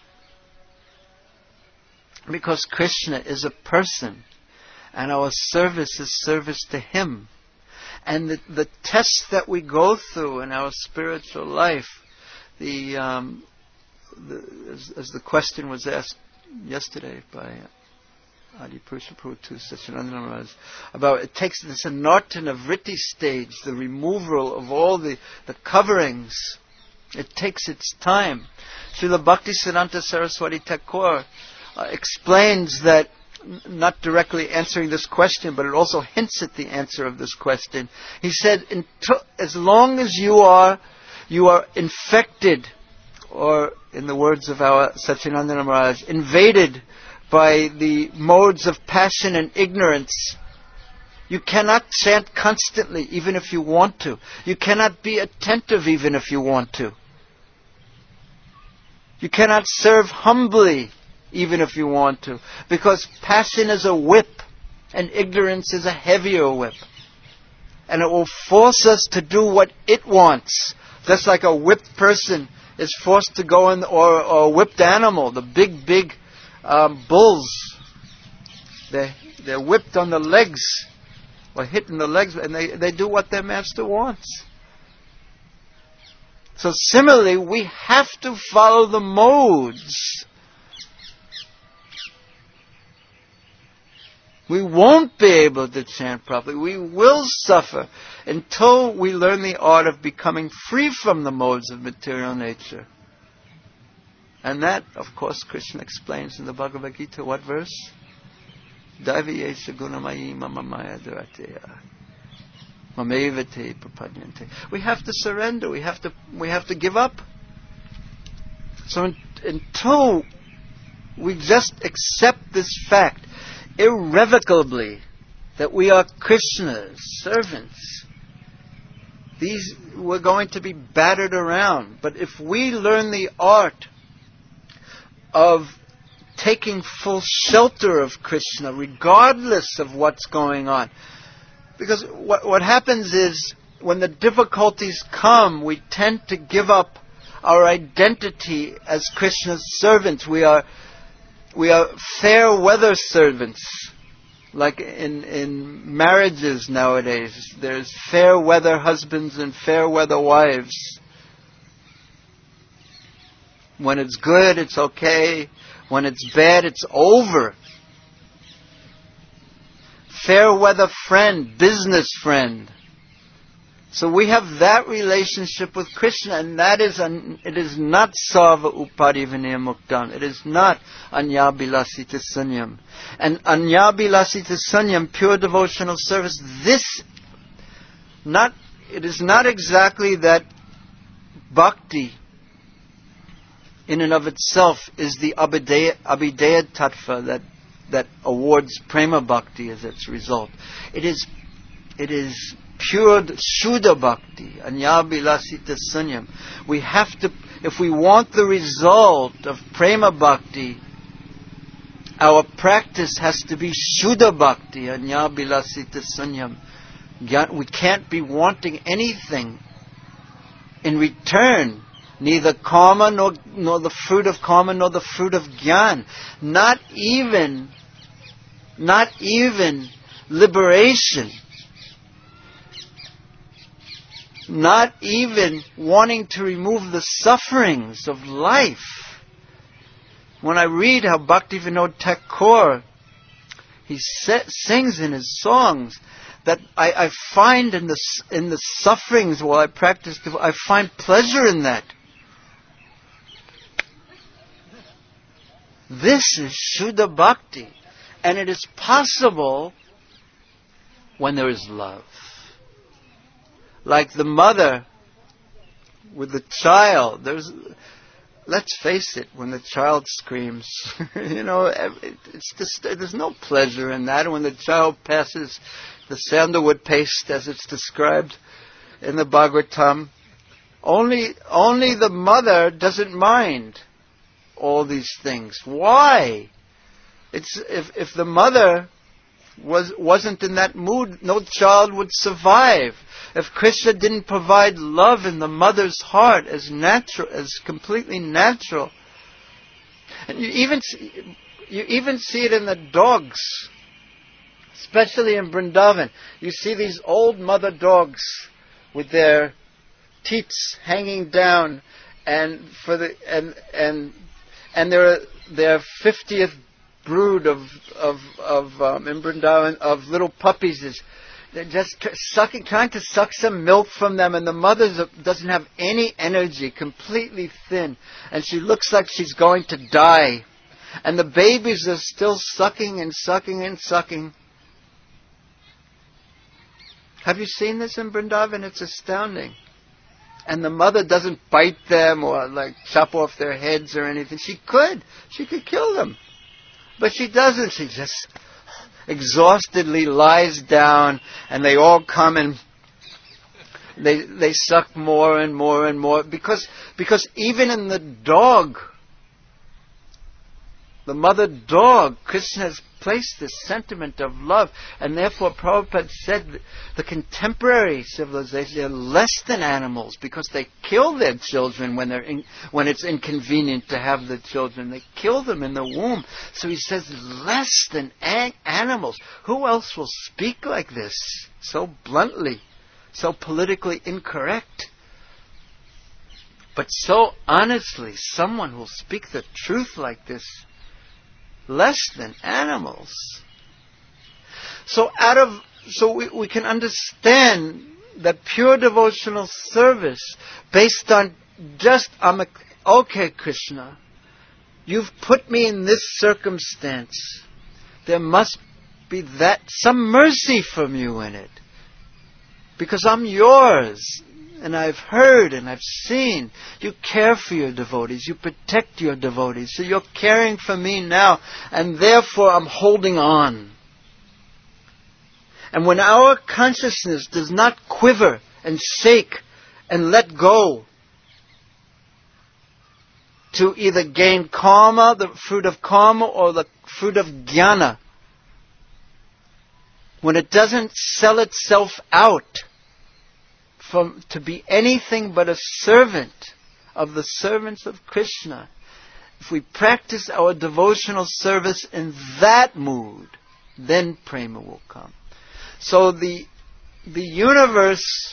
Because Krishna is a person, and our service is service to Him. And the tests that we go through in our spiritual life, as the question was asked yesterday by Adipurusha Prutu Satchidananda Maharaj, about it takes this anartana vritti stage, the removal of all the coverings. It takes its time. Srila Bhaktisiddhanta Saraswati Thakur explains that, not directly answering this question, but it also hints at the answer of this question. He said, as long as you are infected, or in the words of our Satchidananda Maharaj, invaded by the modes of passion and ignorance, you cannot chant constantly even if you want to. You cannot be attentive even if you want to. You cannot serve humbly even if you want to. Because passion is a whip and ignorance is a heavier whip. And it will force us to do what it wants. Just like a whipped person is forced to go in, or a whipped animal, the big bulls, they're whipped on the legs, or hit in the legs, and they do what their master wants. So similarly, we have to follow the modes. We won't be able to chant properly. We will suffer until we learn the art of becoming free from the modes of material nature. And that, of course, Krishna explains in the Bhagavad Gita. What verse? Daiviyesha gunamayi mama maya dharateya mamevate prapadyante. We have to surrender. We have to give up. So until we just accept this fact irrevocably that we are Krishna's servants, we're going to be battered around. But if we learn the art of taking full shelter of Krishna, regardless of what's going on. Because what happens is, when the difficulties come, we tend to give up our identity as Krishna's servants. We are fair weather servants. Like in marriages nowadays, there's fair weather husbands and fair weather wives. When it's good, it's okay. When it's bad, it's over. Fair weather friend, business friend. So we have that relationship with Krishna, and it is not Sarva Upadi Vinaya Muktam. It is not Anyabilasita Sunyam. And Anyabilasita Sunyam, pure devotional service, it is not exactly that bhakti in and of itself is the Abhideya Tattva that awards Prema Bhakti as its result. It is pure Shuddha Bhakti, Anyabilasita Sunyam. We have to, if we want the result of Prema Bhakti, our practice has to be Shuddha Bhakti, Anyabilasita Sunyam. We can't be wanting anything in return. Neither karma, nor the fruit of karma, nor the fruit of jnana. Not even liberation. Not even wanting to remove the sufferings of life. When I read how Bhaktivinoda Thakur, he sings in his songs, that I find in the sufferings while I practice, I find pleasure in that. This is Shuddha Bhakti. And it is possible when there is love. Like the mother with the child. Let's face it, when the child screams, it's just, there's no pleasure in that. And when the child passes the sandalwood paste, as it's described in the Bhagavatam, only the mother doesn't mind all these things. Why? It's if the mother wasn't in that mood, no child would survive. If Krishna didn't provide love in the mother's heart as natural, as completely natural, and you even see it in the dogs, especially in Vrindavan. You see these old mother dogs with their teats hanging down, and their 50th brood of in Vrindavan of little puppies is they're just trying to suck some milk from them, and the mother doesn't have any energy, completely thin, and she looks like she's going to die. And the babies are still sucking and sucking and sucking. Have you seen this in Vrindavan? It's astounding. And the mother doesn't bite them or chop off their heads or anything. She could kill them. But she doesn't. She just exhaustedly lies down, and they all come and they suck more and more and more, because even in the dog, the mother dog, Krishna has placed this sentiment of love, and therefore Prabhupada said the contemporary civilization are less than animals, because they kill their children when it's inconvenient to have the children. They kill them in the womb. So he says less than animals. Who else will speak like this so bluntly, so politically incorrect? But so honestly, someone who will speak the truth like this, less than animals. So we can understand that pure devotional service based on just, okay, Krishna, you've put me in this circumstance. There must be some mercy from you in it. Because I'm yours. And I've heard and I've seen. You care for your devotees. You protect your devotees. So you're caring for me now. And therefore I'm holding on. And when our consciousness does not quiver and shake and let go to either gain karma, the fruit of karma, or the fruit of jnana, when it doesn't sell itself out to be anything but a servant of the servants of Krishna, if we practice our devotional service in that mood, then prema will come. So the universe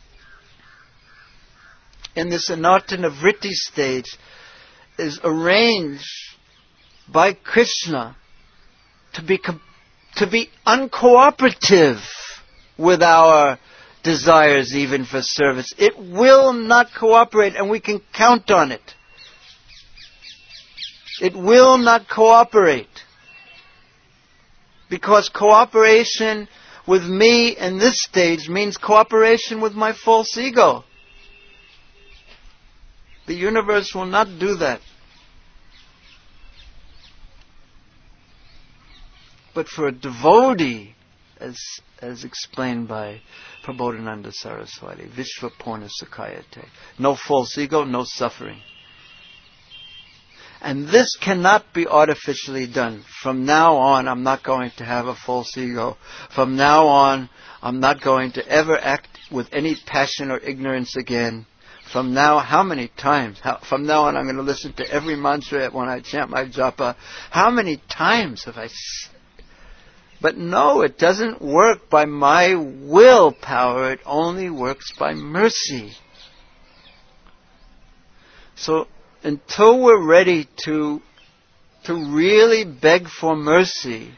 in this anartana vritti stage is arranged by Krishna to be uncooperative with our desires, even for service. It will not cooperate, and we can count on it. It will not cooperate. Because cooperation with me in this stage means cooperation with my false ego. The universe will not do that. But for a devotee, as explained by Prabodhananda Saraswati, Vishvapurna Sukhayate. No false ego, no suffering. And this cannot be artificially done. From now on, I'm not going to have a false ego. From now on, I'm not going to ever act with any passion or ignorance again. From now, how many times? From now on, I'm going to listen to every mantra when I chant my japa. How many times have I... But no, it doesn't work by my willpower. It only works by mercy. So until we're ready to really beg for mercy,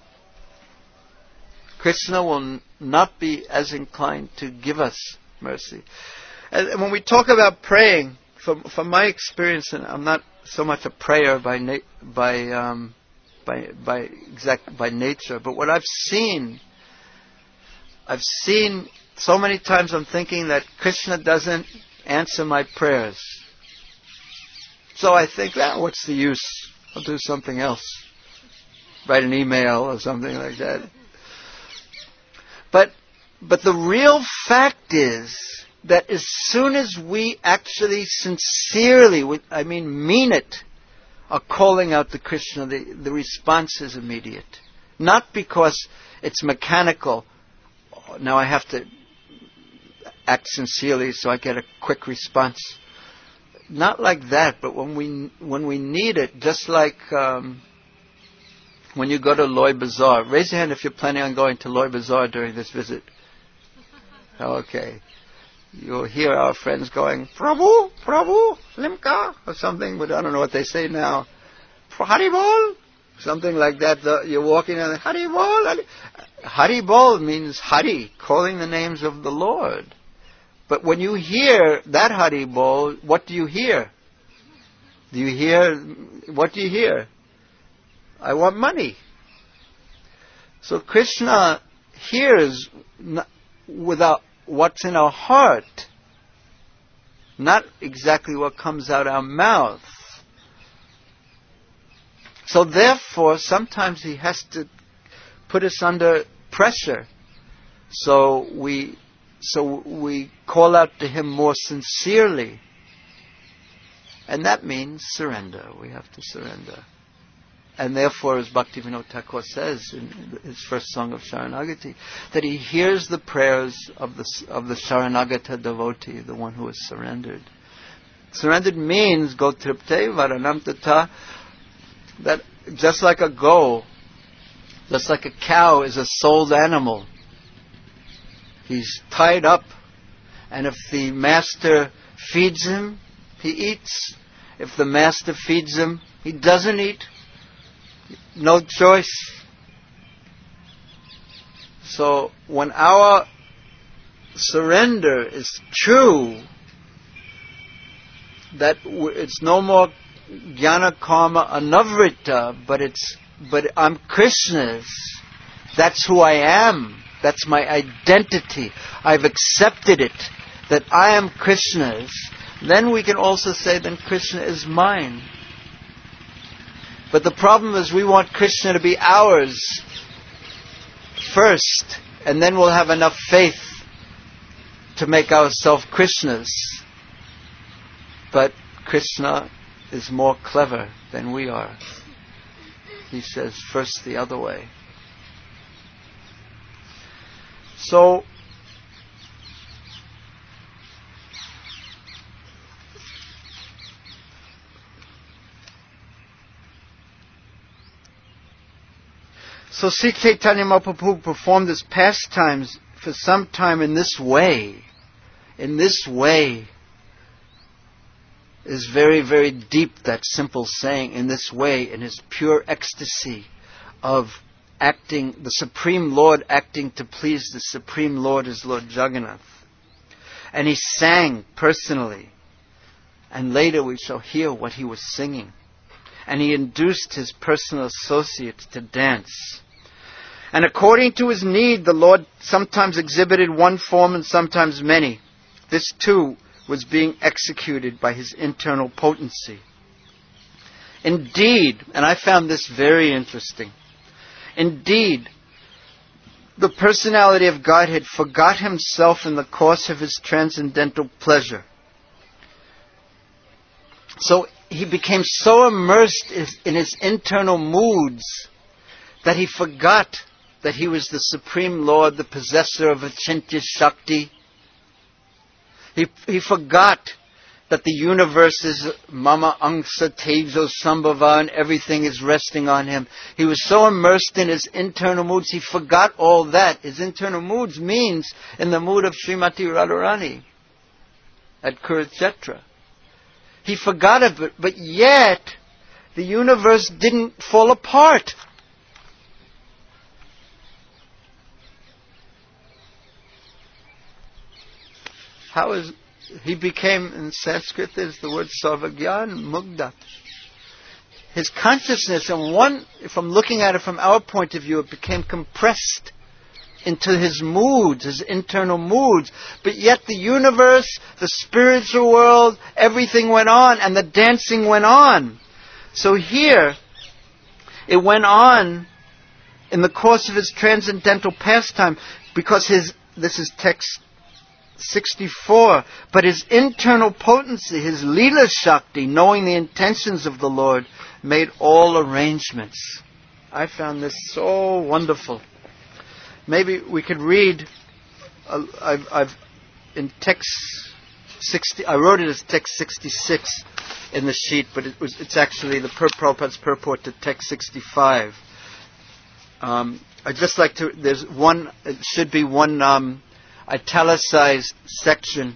Krishna will not be as inclined to give us mercy. And when we talk about praying, from my experience, and I'm not so much a prayer by nature, but what I've seen so many times, I'm thinking that Krishna doesn't answer my prayers. So I think, what's the use? I'll do something else. Write an email or something like that. But the real fact is that as soon as we actually sincerely, mean it, are calling out to Krishna, the response is immediate. Not because it's mechanical. Now I have to act sincerely so I get a quick response. Not like that, but when we need it, just like when you go to Loy Bazaar. Raise your hand if you're planning on going to Loy Bazaar during this visit. Okay. You'll hear our friends going, Prabhu, Limka, or something, but I don't know what they say now. Haribol, Something like that. You're walking and Haribol. Haribol means Hari, calling the names of the Lord. But when you hear that Haribol, what do you hear? What do you hear? I want money. So Krishna hears without what's in our heart, not exactly what comes out our mouth. So therefore, sometimes he has to put us under pressure. So we call out to him more sincerely. And that means surrender. We have to surrender. And therefore, as Bhaktivinoda Thakur says in his first song of Sharanagati, that he hears the prayers of the Sharanagata devotee, the one who is surrendered. Surrendered means gotripte varanam tata, that just like a goat, just like a cow is a sold animal, he's tied up, and if the master feeds him, he eats. If the master feeds him, he doesn't eat. No choice. So when our surrender is true, that it's no more jnana karma anavrita, but I'm Krishna's. That's who I am. That's my identity. I've accepted it, that I am Krishna's. Then we can also say, then Krishna is mine. But the problem is we want Krishna to be ours first, and then we'll have enough faith to make ourselves Krishna's. But Krishna is more clever than we are. He says first the other way. So Sri Chaitanya Mahaprabhu performed his pastimes for some time in this way. In this way is very, very deep, that simple saying, in this way, in his pure ecstasy of acting, the Supreme Lord acting to please the Supreme Lord is Lord Jagannath. And he sang personally. And later we shall hear what he was singing. And he induced his personal associates to dance. And according to his need, the Lord sometimes exhibited one form and sometimes many. This too was being executed by his internal potency. Indeed, and I found this very interesting, indeed, the personality of Godhead forgot himself in the course of his transcendental pleasure. So he became so immersed in his internal moods that he forgot that he was the Supreme Lord, the possessor of Achintya Shakti. He forgot that the universe is Mama Angsa Tejo Sambhava and everything is resting on him. He was so immersed in his internal moods, he forgot all that. His internal moods means in the mood of Srimati Radharani at Kurukshetra. He forgot it, but yet the universe didn't fall apart. How is he became, in Sanskrit there's the word Sarvagyan Mugdha. His consciousness, and from looking at it from our point of view, it became compressed into his moods, his internal moods. But yet the universe, the spiritual world, everything went on, and the dancing went on. So here, it went on in the course of his transcendental pastime, because this is text 64, but his internal potency, his Leela Shakti, knowing the intentions of the Lord, made all arrangements. I found this so wonderful. Maybe we could read, I've in text 60, I wrote it as text 66 in the sheet, but it's actually the Prabhupada's purport to text 65. I'd just like to, it should be one italicized section,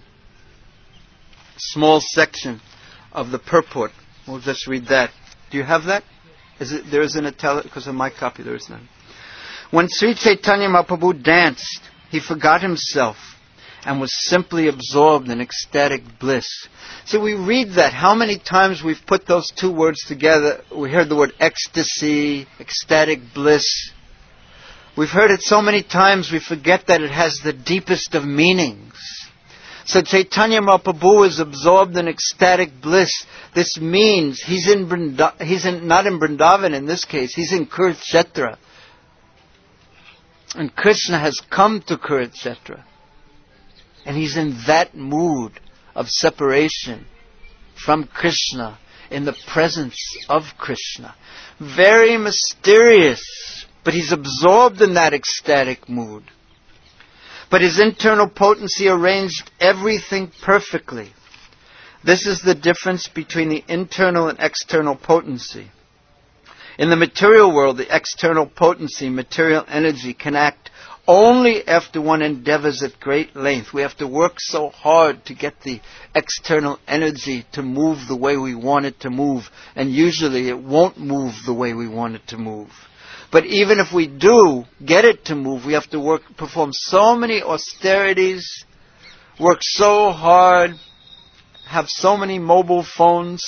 small section of the purport. We'll just read that. Do you have that? There is an italic, because of my copy there is none. When Sri Chaitanya Mahaprabhu danced, he forgot himself and was simply absorbed in ecstatic bliss. So we read that. How many times we've put those two words together? We heard the word ecstasy, ecstatic bliss. We've heard it so many times we forget that it has the deepest of meanings. So Chaitanya Mahaprabhu is absorbed in ecstatic bliss. This means he's not in Vrindavan in this case. He's in Kurukshetra. And Krishna has come to Kurukshetra. And he's in that mood of separation from Krishna, in the presence of Krishna. Very mysterious, but he's absorbed in that ecstatic mood. But his internal potency arranged everything perfectly. This is the difference between the internal and external potency. In the material world, the external potency, material energy, can act only after one endeavors at great length. We have to work so hard to get the external energy to move the way we want it to move. And usually it won't move the way we want it to move. But even if we do get it to move, we have to perform so many austerities, work so hard, have so many mobile phones.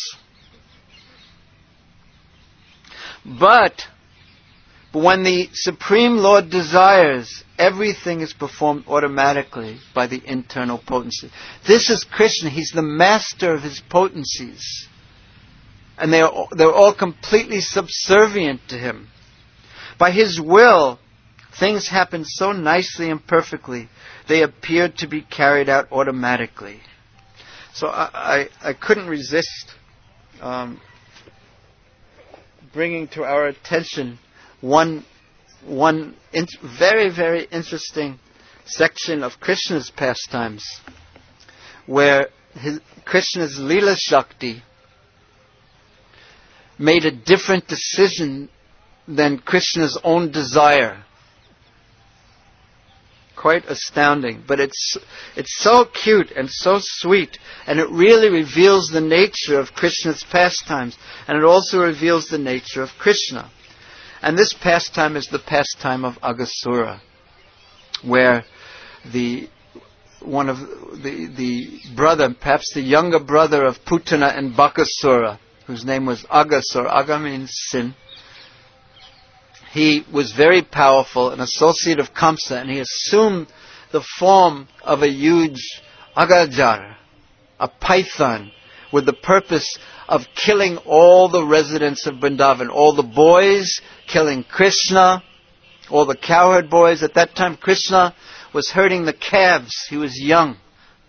But when the Supreme Lord desires, everything is performed automatically by the internal potency. This is Krishna. He's the master of his potencies. And they're all completely subservient to him. By his will, things happen so nicely and perfectly, they appear to be carried out automatically. So I couldn't resist bringing to our attention one very, very interesting section of Krishna's pastimes, where Krishna's Leela Shakti made a different decision than Krishna's own desire. Quite astounding. But it's so cute and so sweet, and it really reveals the nature of Krishna's pastimes, and it also reveals the nature of Krishna. And this pastime is the pastime of Aghasura, where the brother, perhaps the younger brother of Putana and Bakasura, whose name was Aghasura. Agha means sin. He was very powerful, an associate of Kamsa, and he assumed the form of a huge Agajar, a python, with the purpose of killing all the residents of Vrindavan, all the boys, killing Krishna, all the cowherd boys. At that time, Krishna was herding the calves. He was young,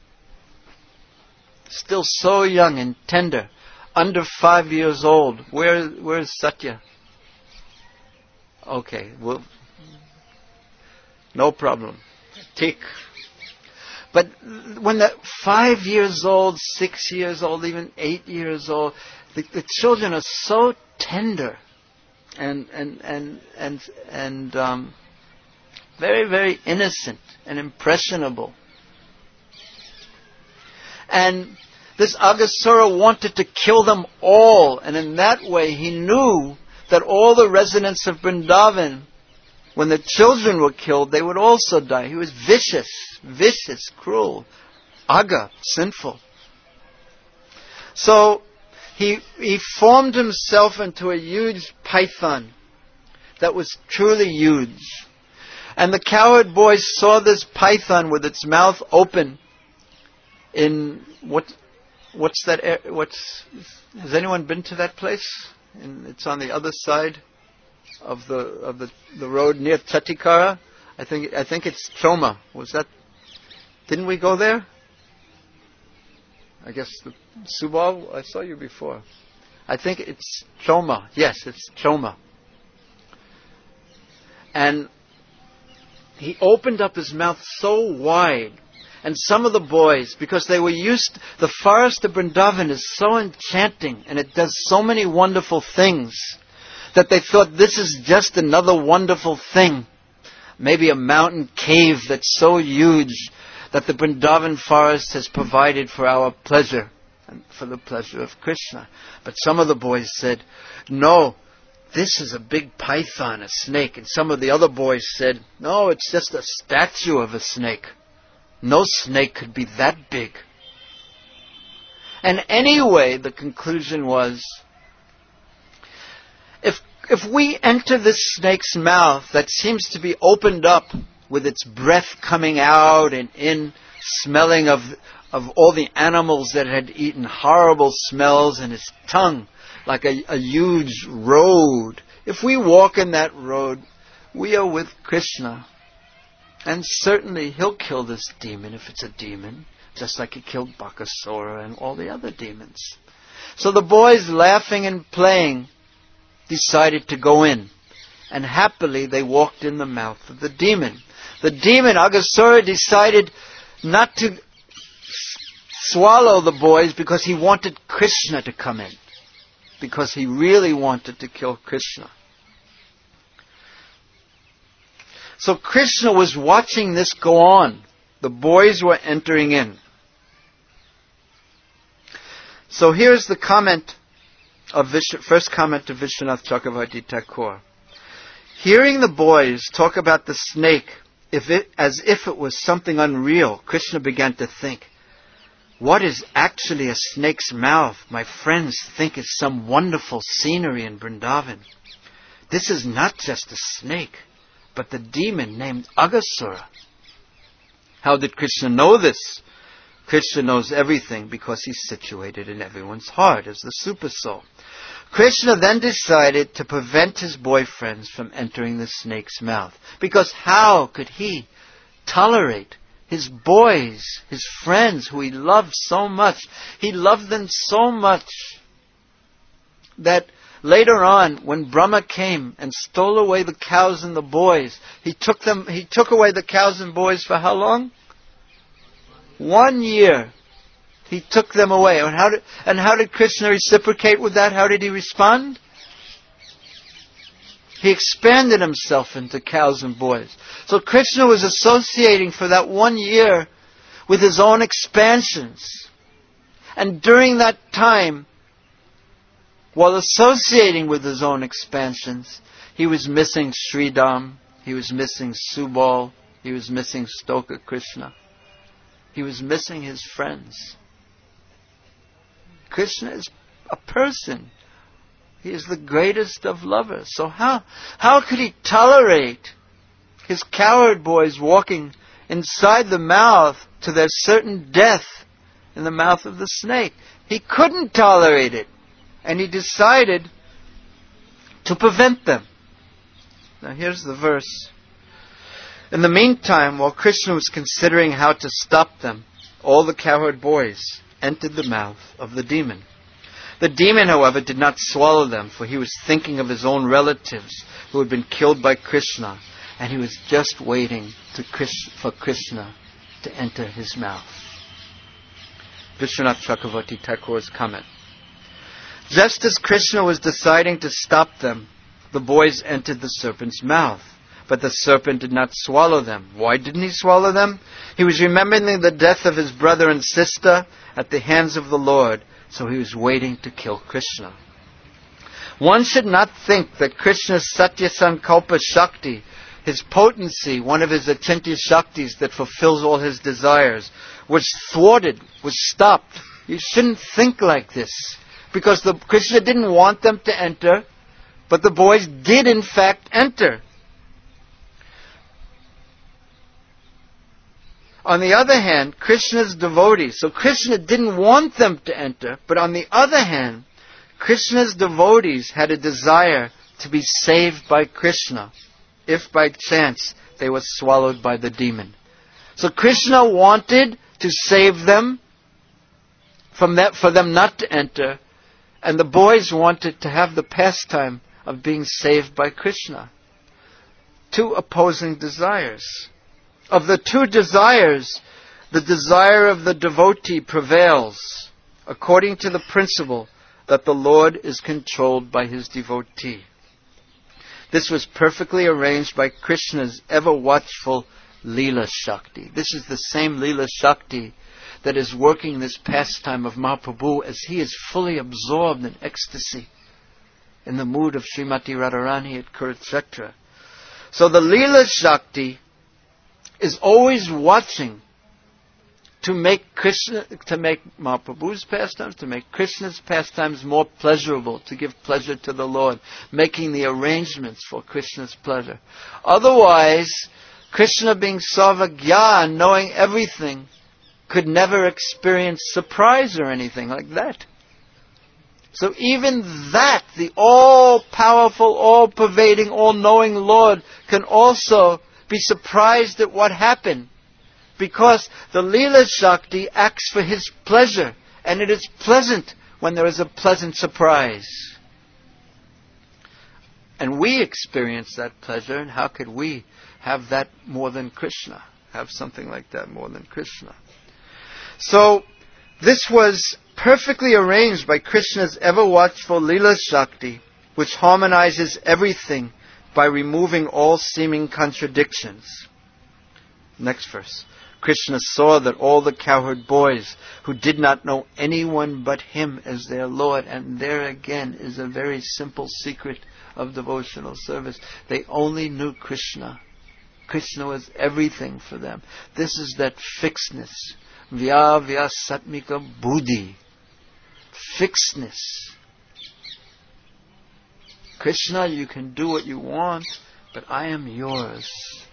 still so young and tender, under 5 years old. Where is Satya? Okay, well, no problem. Tick. But when they're 5 years old, 6 years old, even 8 years old, the children are so tender and very, very innocent and impressionable. And this Aghasura wanted to kill them all, and in that way he knew that all the residents of Vrindavan, when the children were killed, they would also die. He was vicious, cruel, Agha, sinful. So he formed himself into a huge python that was truly huge. And the cowherd boys saw this python with its mouth open in has anyone been to that place? It's on the other side of the road near Chatikara. I think it's Choma. Didn't we go there? I guess Subal, I saw you before. I think it's Choma. Yes, it's Choma. And he opened up his mouth so wide. And some of the boys, because they were the forest of Vrindavan is so enchanting and it does so many wonderful things that they thought this is just another wonderful thing. Maybe a mountain cave that's so huge that the Vrindavan forest has provided for our pleasure and for the pleasure of Krishna. But some of the boys said, no, this is a big python, a snake. And some of the other boys said, no, it's just a statue of a snake. No snake could be that big. And anyway, the conclusion was, if we enter this snake's mouth that seems to be opened up with its breath coming out and in, smelling of all the animals that had eaten, horrible smells, and its tongue like a huge road. If we walk in that road, we are with Krishna. And certainly he'll kill this demon if it's a demon, just like he killed Bakasura and all the other demons. So the boys, laughing and playing, decided to go in. And happily they walked in the mouth of the demon. The demon, Aghasura, decided not to swallow the boys because he wanted Krishna to come in. Because he really wanted to kill Krishna. So Krishna was watching this go on. The boys were entering in. So here's the comment of first comment of Vishwanath Chakravarti Thakur. Hearing the boys talk about the snake as if it was something unreal, Krishna began to think, what is actually a snake's mouth? My friends think it's some wonderful scenery in Vrindavan. This is not just a snake, but the demon named Aghasura. How did Krishna know this? Krishna knows everything because he's situated in everyone's heart as the super soul. Krishna then decided to prevent his boyfriends from entering the snake's mouth. Because how could he tolerate his boys, his friends who he loved so much? He loved them so much that later on, when Brahma came and stole away the cows and the boys, he took away the cows and boys for how long? 1 year. He took them away. And how did Krishna reciprocate with that? How did he respond? He expanded himself into cows and boys. So Krishna was associating for that 1 year with his own expansions. And during that time, while associating with his own expansions, he was missing Sridham, he was missing Subal, he was missing Stoka Krishna. He was missing his friends. Krishna is a person. He is the greatest of lovers. So how could he tolerate his cowherd boys walking inside the mouth to their certain death in the mouth of the snake? He couldn't tolerate it. And he decided to prevent them. Now here's the verse. In the meantime, while Krishna was considering how to stop them, all the cowherd boys entered the mouth of the demon. The demon, however, did not swallow them, for he was thinking of his own relatives who had been killed by Krishna, and he was just waiting for Krishna to enter his mouth. Vishwanath Chakravarti Thakur's comment. Just as Krishna was deciding to stop them, the boys entered the serpent's mouth. But the serpent did not swallow them. Why didn't he swallow them? He was remembering the death of his brother and sister at the hands of the Lord, so he was waiting to kill Krishna. One should not think that Krishna's Satya Sankalpa Shakti, his potency, one of his Achintya Shaktis that fulfills all his desires, was thwarted, was stopped. You shouldn't think like this. Because Krishna didn't want them to enter, but the boys did in fact enter. On the other hand, Krishna's devotees, so Krishna didn't want them to enter, but on the other hand, Krishna's devotees had a desire to be saved by Krishna, if by chance they were swallowed by the demon. So Krishna wanted to save them from that, for them not to enter, and the boys wanted to have the pastime of being saved by Krishna. Two opposing desires. Of the two desires, the desire of the devotee prevails, according to the principle that the Lord is controlled by his devotee. This was perfectly arranged by Krishna's ever-watchful Leela Shakti. This is the same Leela Shakti that is working this pastime of Mahaprabhu as he is fully absorbed in ecstasy. in the mood of Srimati Radharani at Kurukshetra. So the Leela Shakti is always watching to make Mahaprabhu's pastimes, to make Krishna's pastimes more pleasurable, to give pleasure to the Lord, making the arrangements for Krishna's pleasure. Otherwise, Krishna being Sarvagya, knowing everything, could never experience surprise or anything like that. So even that, the all-powerful, all-pervading, all-knowing Lord can also be surprised at what happened. Because the Leela Shakti acts for His pleasure. And it is pleasant when there is a pleasant surprise. And we experience that pleasure. And how could we have that more than Krishna? Have something like that more than Krishna? So, this was perfectly arranged by Krishna's ever-watchful Leela Shakti, which harmonizes everything by removing all seeming contradictions. Next verse. Krishna saw that all the cowherd boys who did not know anyone but Him as their Lord, and there again is a very simple secret of devotional service. They only knew Krishna. Krishna was everything for them. This is that fixedness. Vya satmika buddhi. Fixedness. Krishna, you can do what you want, but I am yours.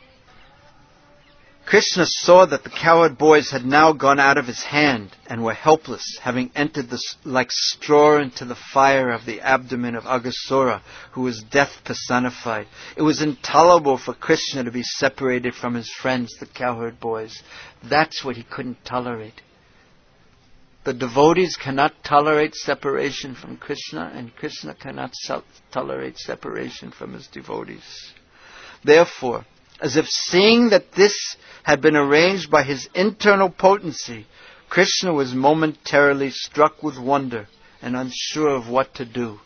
Krishna saw that the cowherd boys had now gone out of his hand and were helpless, having entered like straw into the fire of the abdomen of Aghasura, who was death personified. It was intolerable for Krishna to be separated from his friends, the cowherd boys. That's what he couldn't tolerate. The devotees cannot tolerate separation from Krishna, and Krishna cannot tolerate separation from his devotees. Therefore, as if seeing that this had been arranged by his internal potency, Krishna was momentarily struck with wonder and unsure of what to do.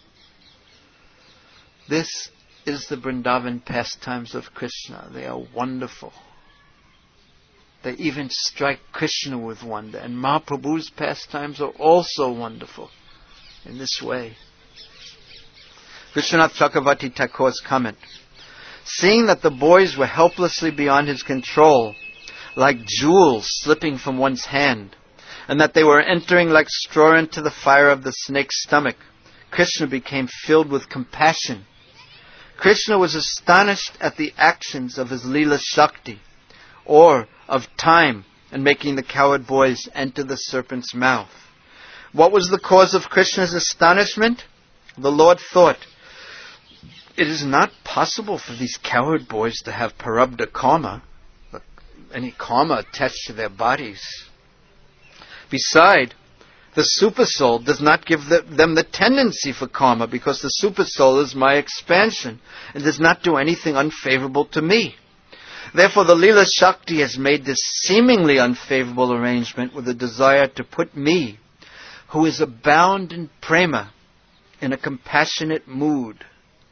This is the Vrindavan pastimes of Krishna. They are wonderful. They even strike Krishna with wonder. And Mahaprabhu's pastimes are also wonderful in this way. Vishwanath Chakravarti Thakur's comment. Seeing that the boys were helplessly beyond his control, like jewels slipping from one's hand, and that they were entering like straw into the fire of the snake's stomach, Krishna became filled with compassion. Krishna was astonished at the actions of his Leela Shakti, or of time, in making the cowherd boys enter the serpent's mouth. What was the cause of Krishna's astonishment? The Lord thought, it is not possible for these cowherd boys to have parabdha karma, any karma attached to their bodies. Besides, the supersoul does not give them the tendency for karma, because the supersoul is my expansion and does not do anything unfavorable to me. Therefore, the Leela Shakti has made this seemingly unfavorable arrangement with a desire to put me, who is abound in prema, in a compassionate mood.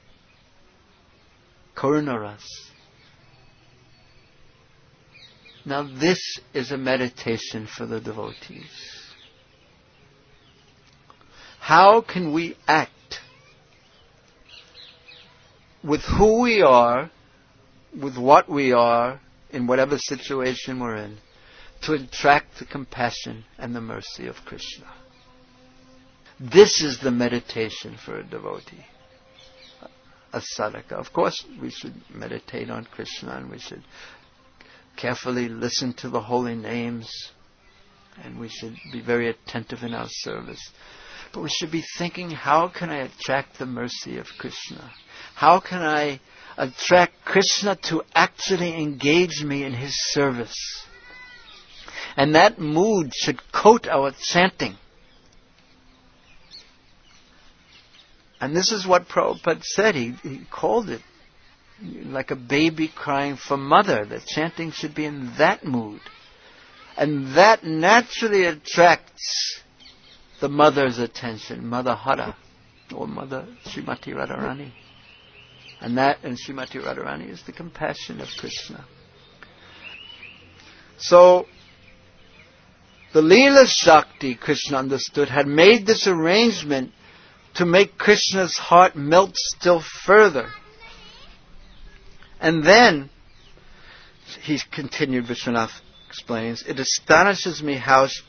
Karunaras. Now this is a meditation for the devotees. How can we act with who we are, with what we are, in whatever situation we're in, to attract the compassion and the mercy of Krishna? This is the meditation for a devotee, a sadhaka. Of course, we should meditate on Krishna, and we should carefully listen to the holy names, and we should be very attentive in our service. But we should be thinking, how can I attract the mercy of Krishna? How can I attract Krishna to actually engage me in His service? And that mood should coat our chanting. And this is what Prabhupada said. He called it like a baby crying for mother. The chanting should be in that mood. And that naturally attracts the mother's attention, Mother Hara, or Mother Srimati Radharani. And Srimati Radharani is the compassion of Krishna. So, the Leela Shakti, Krishna understood, had made this arrangement to make Krishna's heart melt still further. And then, he continued, Vishwanath explains, it astonishes me how she,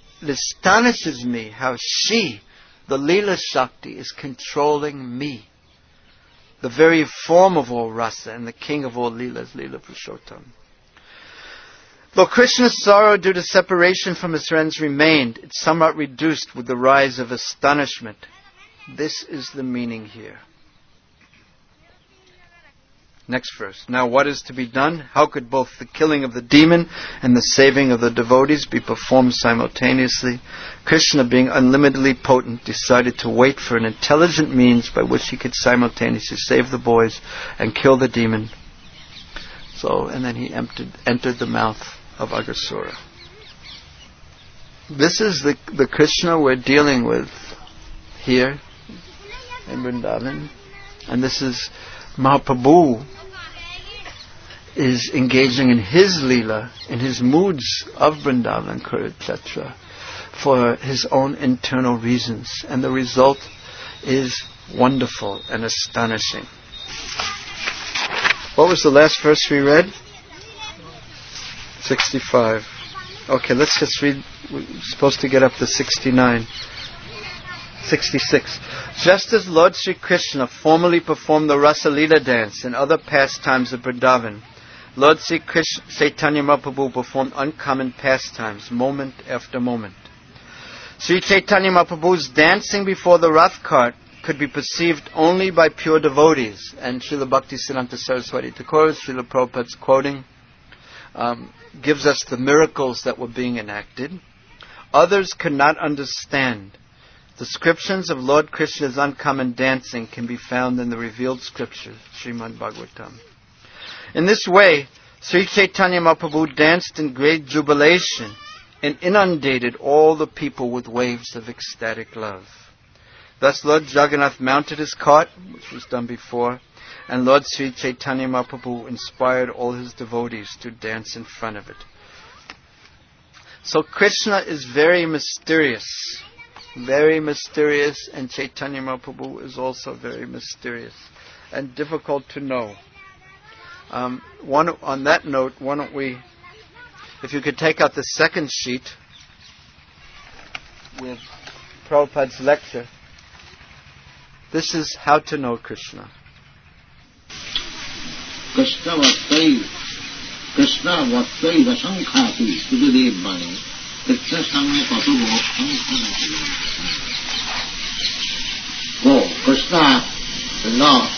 the Leela Shakti, is controlling me, the very form of all rasa and the king of all Leelas, Leela Purushottam. Though Krishna's sorrow due to separation from his friends remained, it somewhat reduced with the rise of astonishment. This is the meaning here. Next verse. Now what is to be done? How could both the killing of the demon and the saving of the devotees be performed simultaneously? Krishna, being unlimitedly potent, decided to wait for an intelligent means by which he could simultaneously save the boys and kill the demon. And then he entered the mouth of Aghasura. This is the Krishna we're dealing with here in Vrindavan. And this is Mahaprabhu is engaging in his Leela, in his moods of Vrindavan, Kurukshetra, for his own internal reasons. And the result is wonderful and astonishing. What was the last verse we read? 65. Okay, let's just read. We're supposed to get up to 69. 66. Just as Lord Sri Krishna formerly performed the Rasa Leela dance and other pastimes of Vrindavan, Lord Sri Krishna, Chaitanya Mahaprabhu performed uncommon pastimes, moment after moment. Sri Chaitanya Mahaprabhu's dancing before the Rath cart could be perceived only by pure devotees. And Srila Bhaktisiddhanta Saraswati Thakur, Srila Prabhupada's quoting, gives us the miracles that were being enacted. Others could not understand. Descriptions of Lord Krishna's uncommon dancing can be found in the revealed scriptures, Srimad Bhagavatam. In this way, Sri Chaitanya Mahaprabhu danced in great jubilation and inundated all the people with waves of ecstatic love. Thus Lord Jagannath mounted his cart, which was done before, and Lord Sri Chaitanya Mahaprabhu inspired all his devotees to dance in front of it. So Krishna is very mysterious, and Chaitanya Mahaprabhu is also very mysterious and difficult to know. On that note, why don't we, if you could take out the second sheet with Prabhupada's lecture. This is how to know Krishna. Krishna Vattai Rasankhati Sudadev Bani Krishna Sangha Patubo So Krishna is not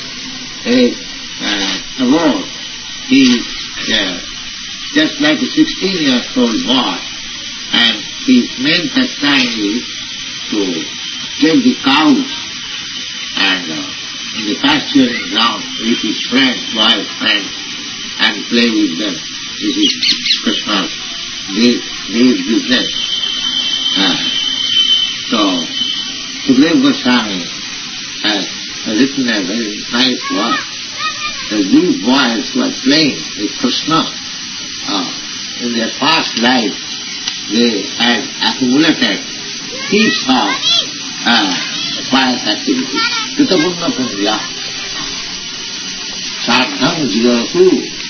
a word. He just like a 16-year-old boy, and his main pastime is to take the cows and in the pasturing ground with his friends, wild friends, and play with them. This is Krishna's day's business. So, Sukadeva Goswami has written a very nice word. That these boys who are playing with Krishna, in their past life, they had accumulated heaps of pious activities. Kritapurna punya, sadham jigatu,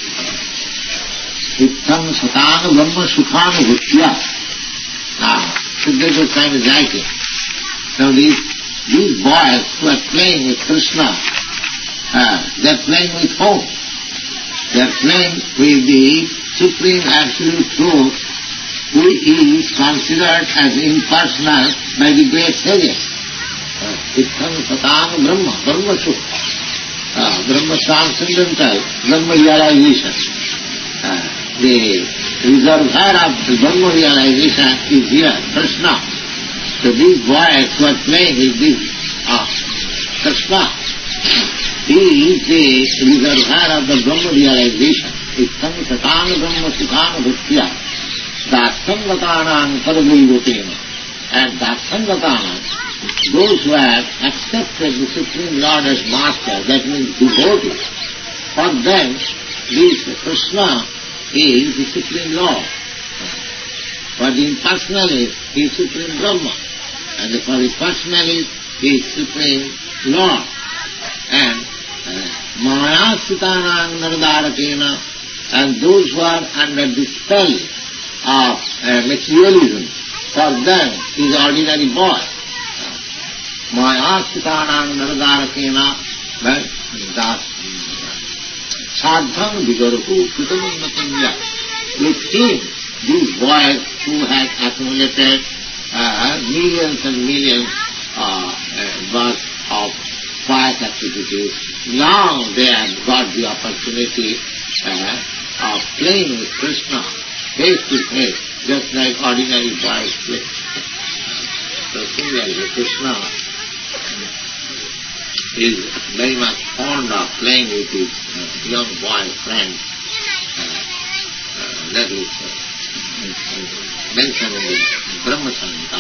ittham satana brahma sukhana bhutya. Now, Sukadeva Goswami is writing. Now these boys who are playing with Krishna, they are playing with whom? They are playing with the Supreme Absolute Truth, who is considered as impersonal by the great sages. Ittham satana brahma, brahma sukha. Brahma transcendental, brahma realization. The reservoir of the brahma realization is here, Krishna. So these boys who are playing with this Krishna, he is the reservoir of the brahma realization. Ittham satana brahma sukhana bhutya. Darshangatanam paradevotena. And Darshangatanam, those who have accepted the Supreme Lord as Master, that means devotees, for them, this Krishna is the Supreme Lord. For the impersonalist, he is Supreme Brahma. And for the personalist, is Supreme Lord. And Maya Sitanang Naradarakena, and those who are under the spell of materialism, for them is ordinary boy. Maya Sitanang Naradarakena, that Sadham Vigaruhu Kutamunatanya. With him, these boys who have accumulated millions and millions worth of pious activities, now they have got the opportunity of playing with Krishna face to face, just like ordinary boys play. So similarly, Krishna is very much fond of playing with his young boy friends. That is mentioned in the Brahma Samhita.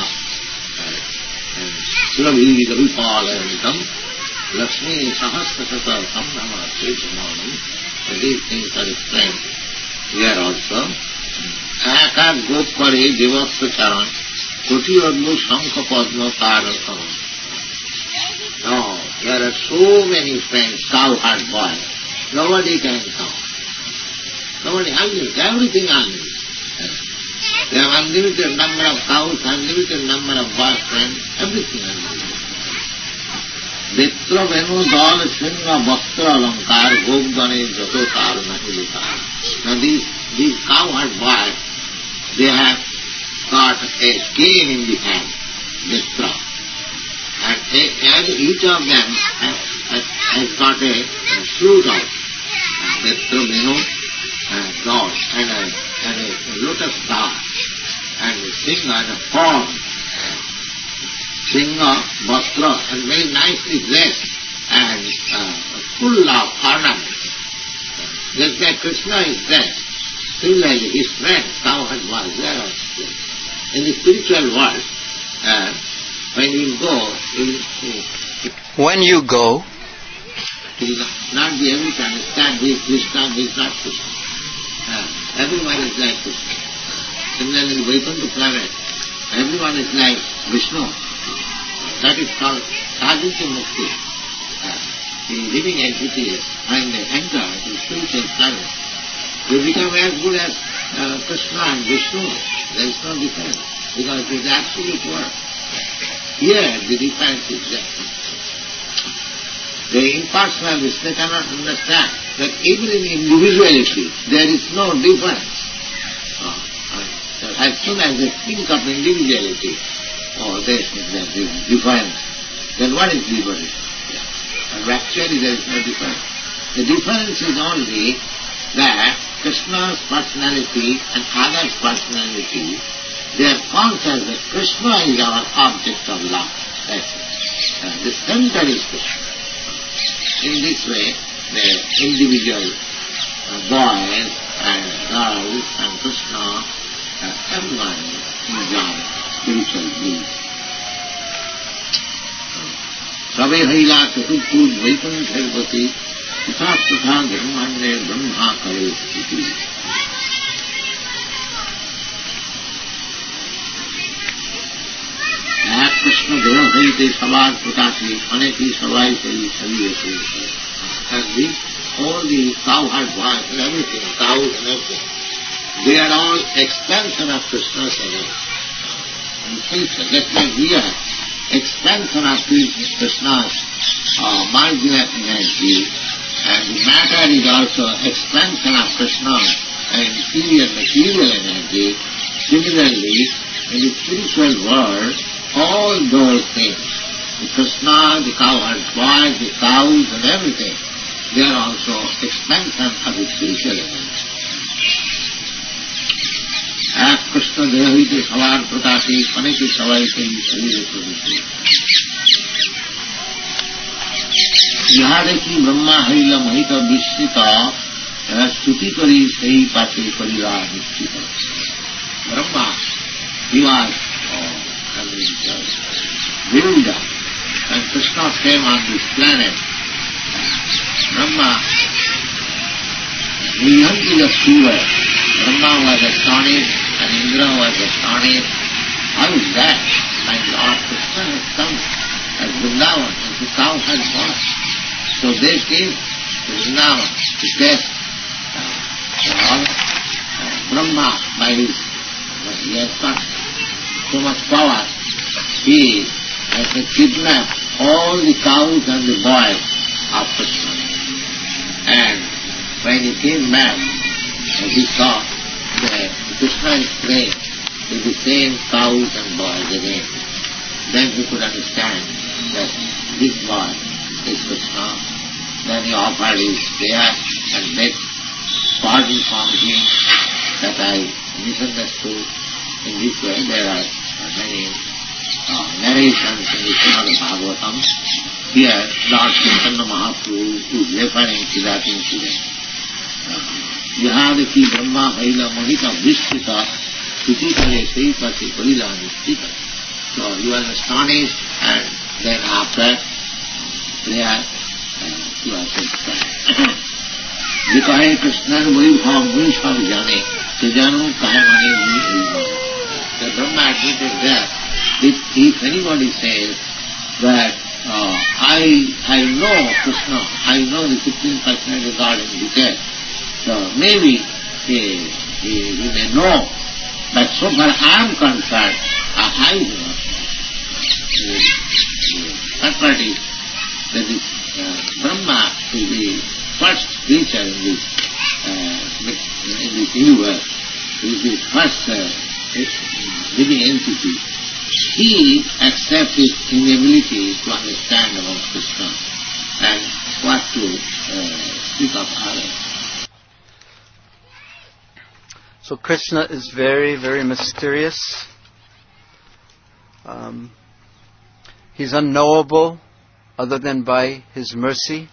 Surabhi Vipalayantam Lakshmi Sahasrasata Samnama Chetanam. These things are explained here also. Akar Gopare Devaksa Charan Koti Admu Shankha Padma Tarasam. No, there are so many friends, cowherd boys. Nobody can count. Nobody, unlimited, everything unlimited. They have unlimited number of cows, unlimited number of boys friends, everything unlimited. Vetra Venu Dal Sringa Bhaktra Alankar Gopdane Jato Kar Nahilukar. Now these cowherd boys, they have got a cane in the hand, Vetra. And each of them has got a fruit of Vetra Venu God and a lotus flower, and a Singha and a fawn. Singha, Vastra, and very nicely dressed and full of ornaments. Just like Krishna is dressed, similarly his friends, cowherd boys, they are also. In the spiritual world, when you go, it will not be able to understand who is Krishna and who is not Krishna. Everyone is like Krishna. Similarly, in Vaikuntha planet, everyone is like Vishnu. That is called Sadhya Mukti. The living entity, when they enter the spiritual planet, they become as good as Krishna and Vishnu. There is no difference, because it is absolute word. Here, the difference is there. The impersonalists, they cannot understand that even in individuality, there is no difference. As soon as they think of individuality, there is difference. Then what is liberty? And actually there is no difference. The difference is only that Krishna's personality and others' personality, they are conscious that Krishna is our object of love. That's it. The center is Krishna. In this way, the individual boys and girls and Krishna, everyone enjoys spiritual bliss. Sabe haila chaturpur Vaikuntharvati Titha Titha Brahmanye Brahma Kare Iti. এক কৃষ্ণ দেহ হইতে সবার প্রকাশে অনেকই সবাই সেই ছড়িয়েছে। All the cowherd boys and everything, cows and everything, they are all expansion of Krishna's energy. Just like we are expansion of Krishna's marginal energy, and the matter is also expansion of Krishna's inferior material energy. Similarly, in the spiritual world, all those things, the Krishna, the cowherd boys, the cows and everything, they are also expansion of the spiritual energy. এক কৃষ্ণ দেহ হইতে সবার প্রকাশে অনেকে সবাই সেই শরীরে প্রবেশে। ইহা দেখি ব্রহ্মা হইল মোহিত বিস্মিত, স্তুতি করি সেই পাশে করিবা নিশ্চিত। Brahma, he was builder, and Krishna came on this planet. Brahma, he went to the sewer. Brahma was astonished and Indra was astonished. How is that? My Lord Krishna has come at Vrindavan, and the cow had gone. So they came to Vrindavan to test Brahma by his, he has got so much power. He has kidnapped all the cows and the boys of Krishna. And when he came back, he saw that Krishna is playing with the same cows and boys again. Then he could understand that this boy is Krishna. Then he offered his prayer and begged pardon from him that I misunderstood. In this way there are many narrations in the Srimad Bhagavatam. Here Lord Chaitanya Mahaprabhu is referring to that incident. Yahadaki Brahma Haila Mohita Vishrita Sutikale Seipati Parila Nishtika. So you are astonished, and then after prayer you are satisfied. जे कहे कृष्ण वही भाव मुझ सब जाने तो जानू कहे माने the Brahma admitted that if anybody says that I know Krishna, I know the 15th personality of God in detail, so maybe he may know, but so far I am concerned, I do not know. Third party, that is Brahma is the first creature in this universe, is the first living entity. He accepts his inability to understand about Krishna and what to speak of others. So Krishna is very, very mysterious. He's unknowable other than by His mercy.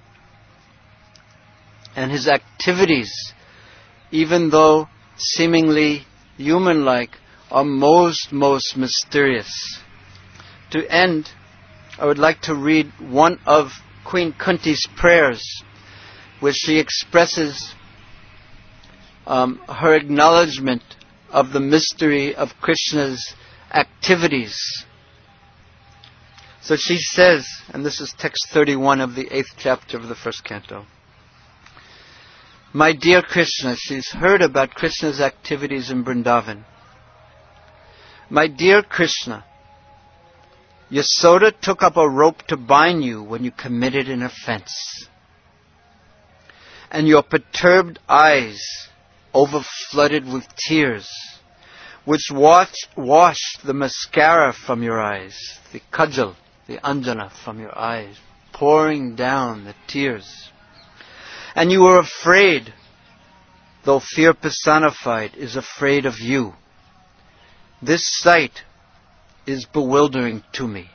And His activities, even though seemingly human-like, are most mysterious. To end, I would like to read one of Queen Kunti's prayers, where she expresses her acknowledgement of the mystery of Krishna's activities. So she says, and this is text 31 of the 8th chapter of the first canto. My dear Krishna, she's heard about Krishna's activities in Vrindavan. My dear Krishna, Yasoda took up a rope to bind you when you committed an offense. And your perturbed eyes overflooded with tears, which washed the mascara from your eyes, the kajal, the anjana from your eyes, pouring down the tears. And you were afraid, though fear personified is afraid of you. This sight is bewildering to me.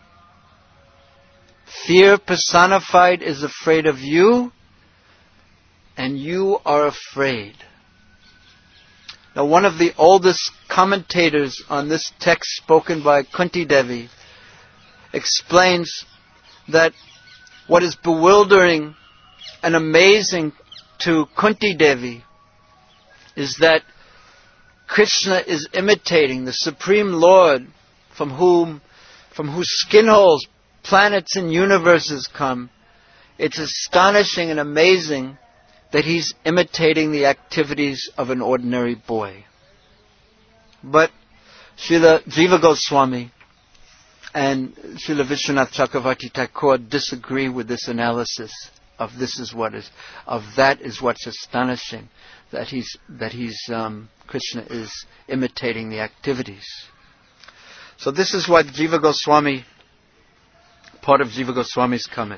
Fear personified is afraid of you, and you are afraid. Now, one of the oldest commentators on this text spoken by Kunti Devi explains that what is bewildering and amazing to Kunti Devi is that Krishna is imitating the Supreme Lord from whose skin holes planets and universes come. It's astonishing and amazing that he's imitating the activities of an ordinary boy. But Srila Jiva Goswami and Srila Vishwanath Chakravarti Thakur disagree with this analysis of that is what's astonishing, that Krishna is imitating the activities. So this is what Jiva Goswami, part of Jiva Goswami's comment.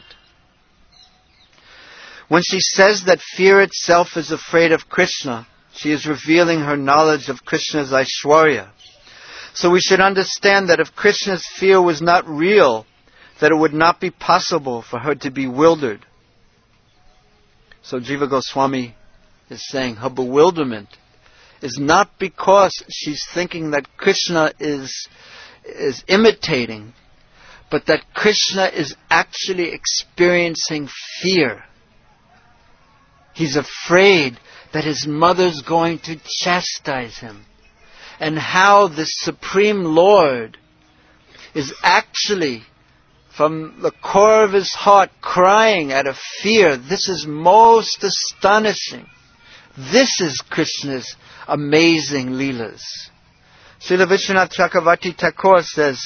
When she says that fear itself is afraid of Krishna, she is revealing her knowledge of Krishna's Aishwarya. So we should understand that if Krishna's fear was not real, that it would not be possible for her to be bewildered. So Jiva Goswami is saying her bewilderment is not because she's thinking that Krishna is imitating, but that Krishna is actually experiencing fear. He's afraid that his mother's going to chastise him. And how the Supreme Lord is actually from the core of his heart, crying out of fear. This is most astonishing. This is Krishna's amazing Leelas. Srila Vishwanath Chakravarti Thakur says,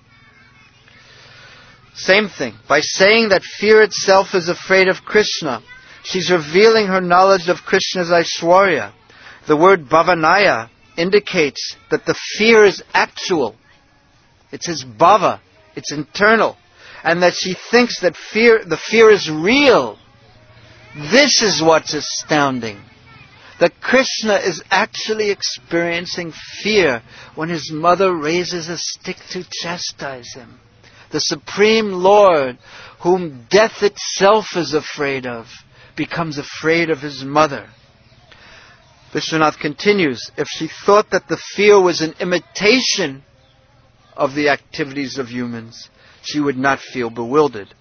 same thing. By saying that fear itself is afraid of Krishna, she's revealing her knowledge of Krishna's Aishwarya. The word bhavanaya indicates that the fear is actual. It's his bhava. It's internal. And that she thinks that the fear is real. This is what's astounding. That Krishna is actually experiencing fear when his mother raises a stick to chastise him. The Supreme Lord, whom death itself is afraid of, becomes afraid of his mother. Vishwanath continues, if she thought that the fear was an imitation of the activities of humans, she would not feel bewildered.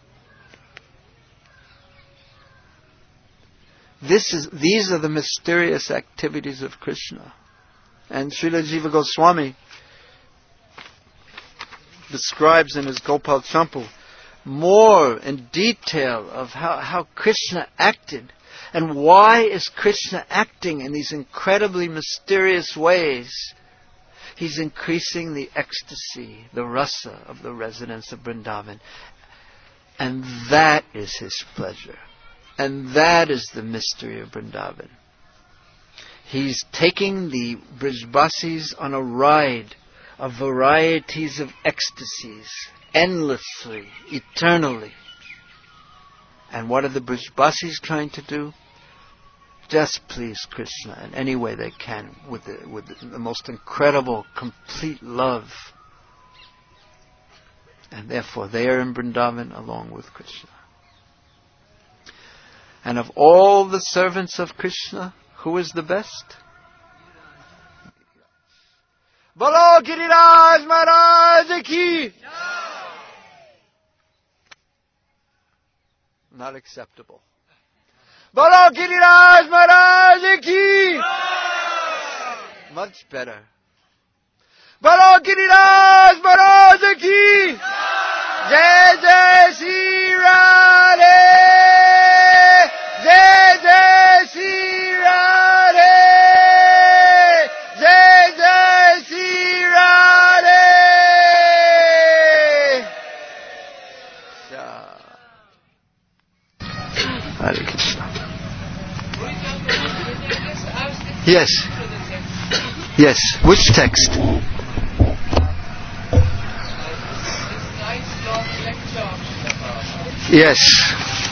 These are the mysterious activities of Krishna. And Srila Jiva Goswami describes in his Gopal Champu more in detail of how Krishna acted. And why is Krishna acting in these incredibly mysterious ways? He's increasing the ecstasy, the rasa of the residents of Vrindavan. And that is his pleasure. And that is the mystery of Vrindavan. He's taking the Brijbasis on a ride of varieties of ecstasies, endlessly, eternally. And what are the Brijbasis trying to do? Just please Krishna in any way they can with the most incredible, complete love. And therefore they are in Vrindavan along with Krishna. And of all the servants of Krishna, who is the best? Bolo Giriraj Maharaj ki! Not acceptable. Bolo Giriraj Maharaj ki! Much better. Bolo Giriraj Maharaj ki! Jai Jai Shri Radhe! Jai Jai Shri Radhe! Jai Jai Shri Radhe! Hare Krishna. Yes. Yes. Which text? Yes.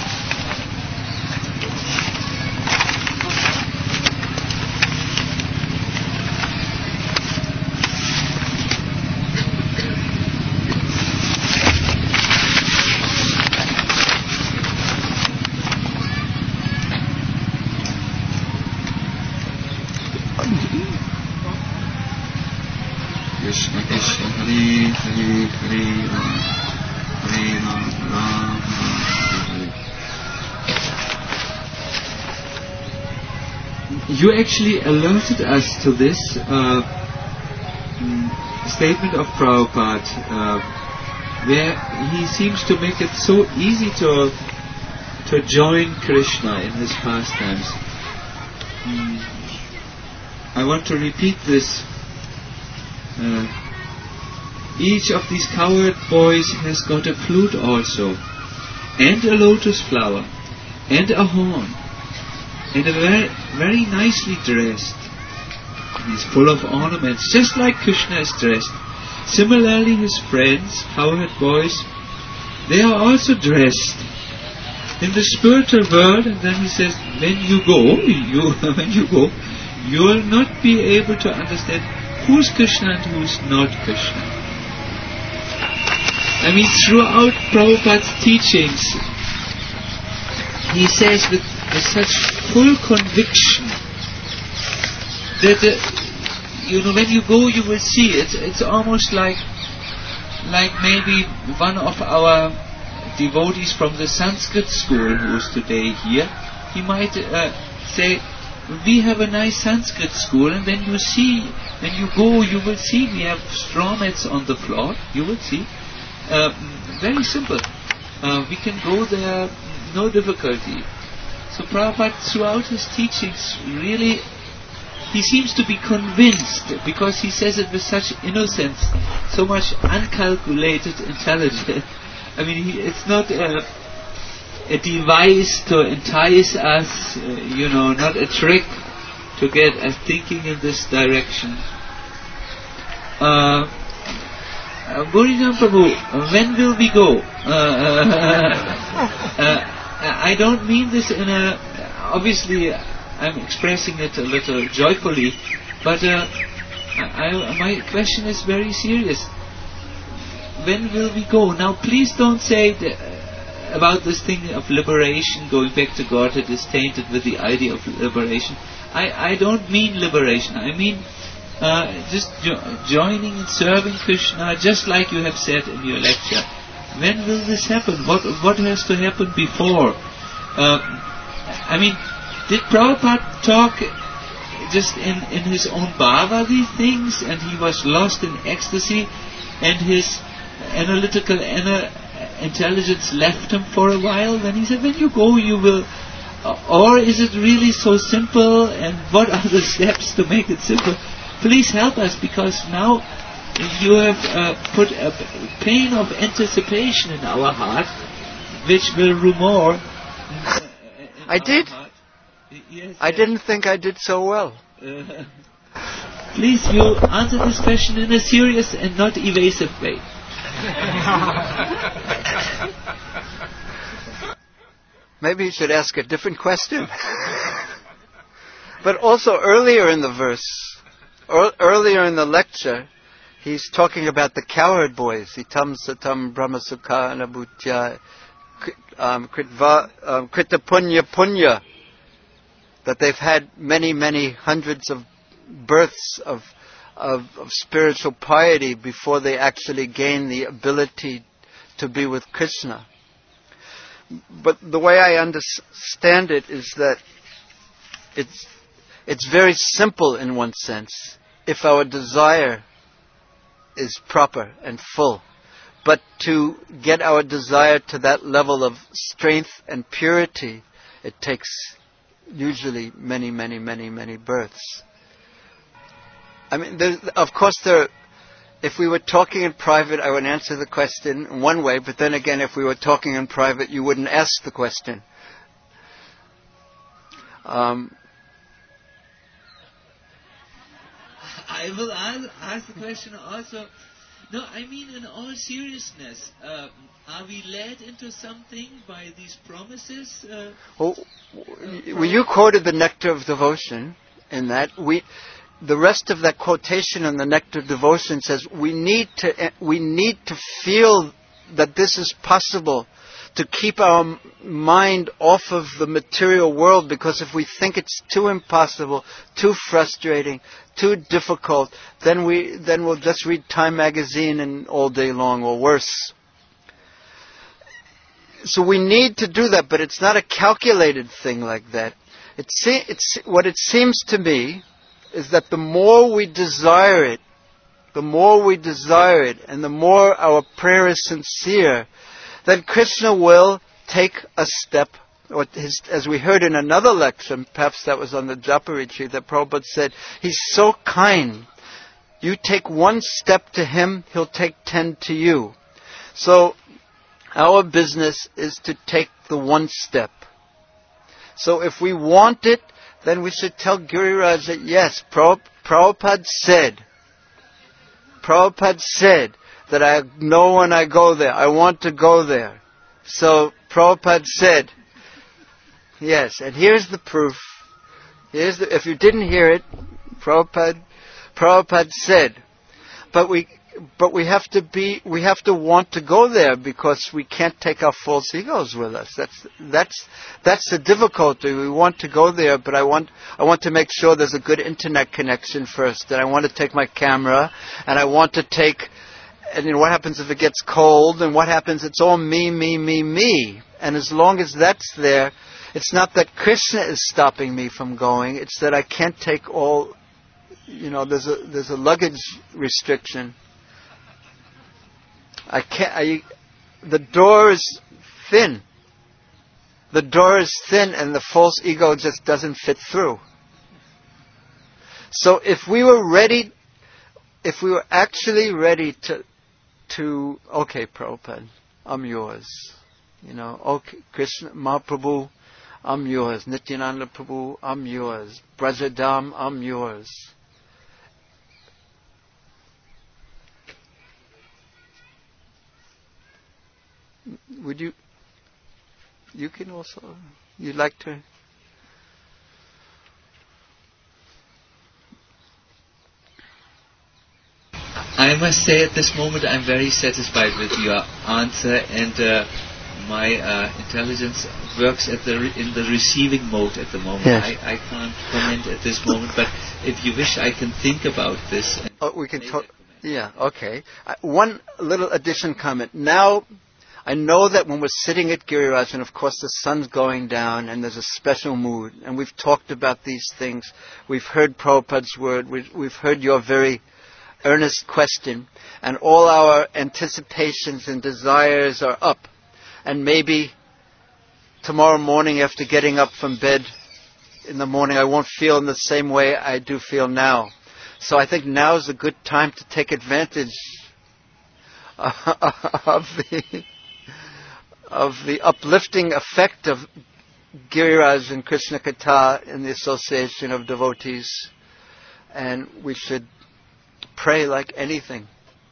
Krishna Krishna Hare Hare Hare Ram Hare Ram Ram Ram Hare. You actually alerted us to this statement of Prabhupada, where he seems to make it so easy to join Krishna in his pastimes. I want to repeat this. Each of these cowherd boys has got a flute also, and a lotus flower, and a horn, and a very, very nicely dressed. He's full of ornaments, just like Krishna is dressed. Similarly, his friends, cowherd boys, they are also dressed in the spiritual world. And then he says, when you go, you will not be able to understand who's Krishna and who's not Krishna. I mean, throughout Prabhupada's teachings, he says with such full conviction that when you go, you will see it. It's almost like maybe one of our devotees from the Sanskrit school who is today here. He might say, we have a nice Sanskrit school, and when you go, you will see we have straw mats on the floor. You will see. very simple. We can go there, no difficulty. So Prabhupada, throughout his teachings, really, he seems to be convinced, because he says it with such innocence, so much uncalculated intelligence. I mean, it's not a device to entice us, not a trick to get us thinking in this direction. Guruji Prabhu, when will we go? I don't mean this in a... Obviously, I'm expressing it a little joyfully, but my question is very serious. When will we go? Now, please don't say about this thing of liberation, going back to Godhead is tainted with the idea of liberation. I don't mean liberation. I mean just joining and serving Krishna, just like you have said in your lecture. When will this happen? What has to happen before? Did Prabhupada talk just in his own bhava these things, and he was lost in ecstasy, and his analytical intelligence left him for a while? Then he said, when you go, you will... or is it really so simple, and what are the steps to make it simple? Please help us, because now you have put a pain of anticipation in our heart, which will rumor. I did. Yes, I didn't think I did so well. Please, you answer this question in a serious and not evasive way. Maybe you should ask a different question. But also earlier in the verse, earlier in the lecture, he's talking about the cowherd boys. Itam satam brahmasukha anabhutya krita punya, that they've had many hundreds of births of spiritual piety before they actually gain the ability to be with Krishna. But the way I understand it is that it's very simple in one sense, if our desire is proper and full. But to get our desire to that level of strength and purity, it takes usually many births. I mean, of course, if we were talking in private, I would answer the question in one way, but then again, if we were talking in private, you wouldn't ask the question. I will ask the question also. No, I mean in all seriousness, are we led into something by these promises? When you quoted the Nectar of Devotion, in that the rest of that quotation in the Nectar of Devotion says we need to feel that this is possible, to keep our mind off of the material world, because if we think it's too impossible, too frustrating, too difficult, then we'll just read Time magazine and all day long, or worse. So we need to do that, but it's not a calculated thing like that. What it seems to me is that the more we desire it, and the more our prayer is sincere, then Krishna will take a step, as we heard in another lecture, perhaps that was on the Japa retreat, that Prabhupada said, he's so kind. You take one step to him, he'll take 10 to you. So our business is to take the one step. So if we want it, then we should tell Giriraj that yes, Prabhupada said that I know when I go there, I want to go there. So Prabhupada said, yes, and here's the proof. If you didn't hear it, Prabhupada said, but we have to want to go there, because we can't take our false egos with us. That's the difficulty. We want to go there, but I want to make sure there's a good internet connection first, and I want to take my camera, and I want to take, and what happens if it gets cold, and what happens, it's all me. And as long as that's there, it's not that Krishna is stopping me from going, it's that I can't take all, there's a luggage restriction. the door is thin. The door is thin and the false ego just doesn't fit through. So if we were actually ready to okay, Prabhupada, I'm yours. Okay, Krishna, Mahaprabhu, I'm yours. Nityananda Prabhu, I'm yours. Brajadam, I'm yours. Would you can also, you'd like to? I must say at this moment I'm very satisfied with your answer, and my intelligence works in the receiving mode at the moment. Yes. I can't comment at this moment, but if you wish I can think about this. We can talk. Yeah, okay. One little addition comment. Now, I know that when we're sitting at Giriraj, and of course the sun's going down, and there's a special mood, and we've talked about these things, we've heard Prabhupada's word, we've heard your very earnest question, and all our anticipations and desires are up. And maybe tomorrow morning after getting up from bed in the morning, I won't feel in the same way I do feel now. So I think now is a good time to take advantage of the uplifting effect of Giriraj and Krishna Katha in the association of devotees. And we should pray like anything.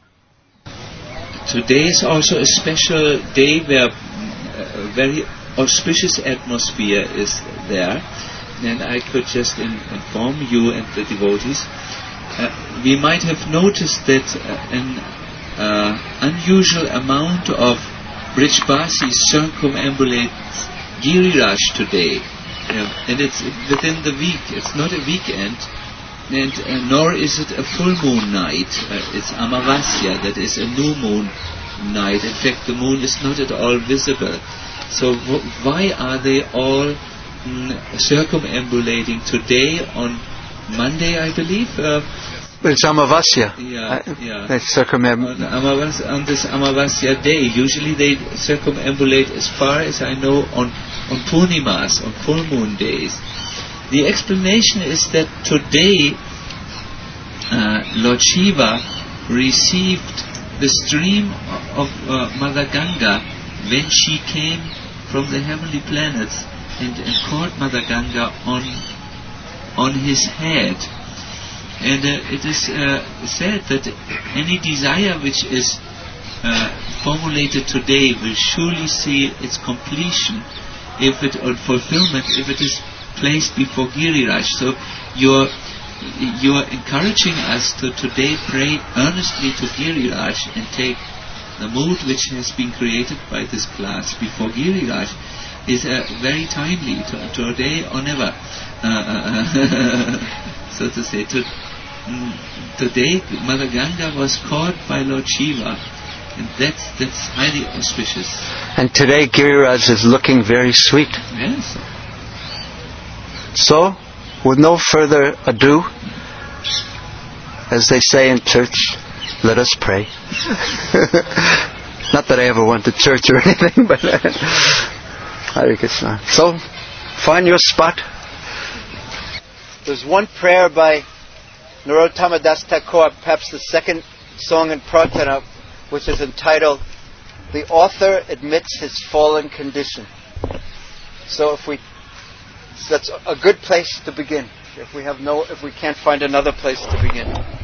Today is also a special day where a very auspicious atmosphere is there, and I could just inform you and the devotees. We might have noticed that an unusual amount of Brijbasis circumambulates Giriraj today, and it's within the week. It's not a weekend. And nor is it a full moon night. It's Amavasya, that is a new moon night. In fact, the moon is not at all visible. So why are they all circumambulating today on Monday, I believe? It's Amavasya. Yeah. They circumambulate. On this Amavasya day, usually they circumambulate, as far as I know, on Purnimas, on full moon days. The explanation is that today Lord Shiva received the stream of Mother Ganga when she came from the heavenly planets and caught Mother Ganga on his head. And it is said that any desire which is formulated today will surely see its completion or fulfillment if it is placed before Giriraj. So you're encouraging us to today pray earnestly to Giriraj and take the mood which has been created by this class before Giriraj is very timely, today or never, so to say. Today Mother Ganga was caught by Lord Shiva, and that's highly auspicious. And today Giriraj is looking very sweet. Yes. So, with no further ado, as they say in church, let us pray. Not that I ever went to church or anything, but Hare Krishna. So, find your spot. There's one prayer by Narottama Das Thakur, perhaps the second song in Pratana, which is entitled, "The Author Admits His Fallen Condition." So that's a good place to begin. If we can't find another place to begin.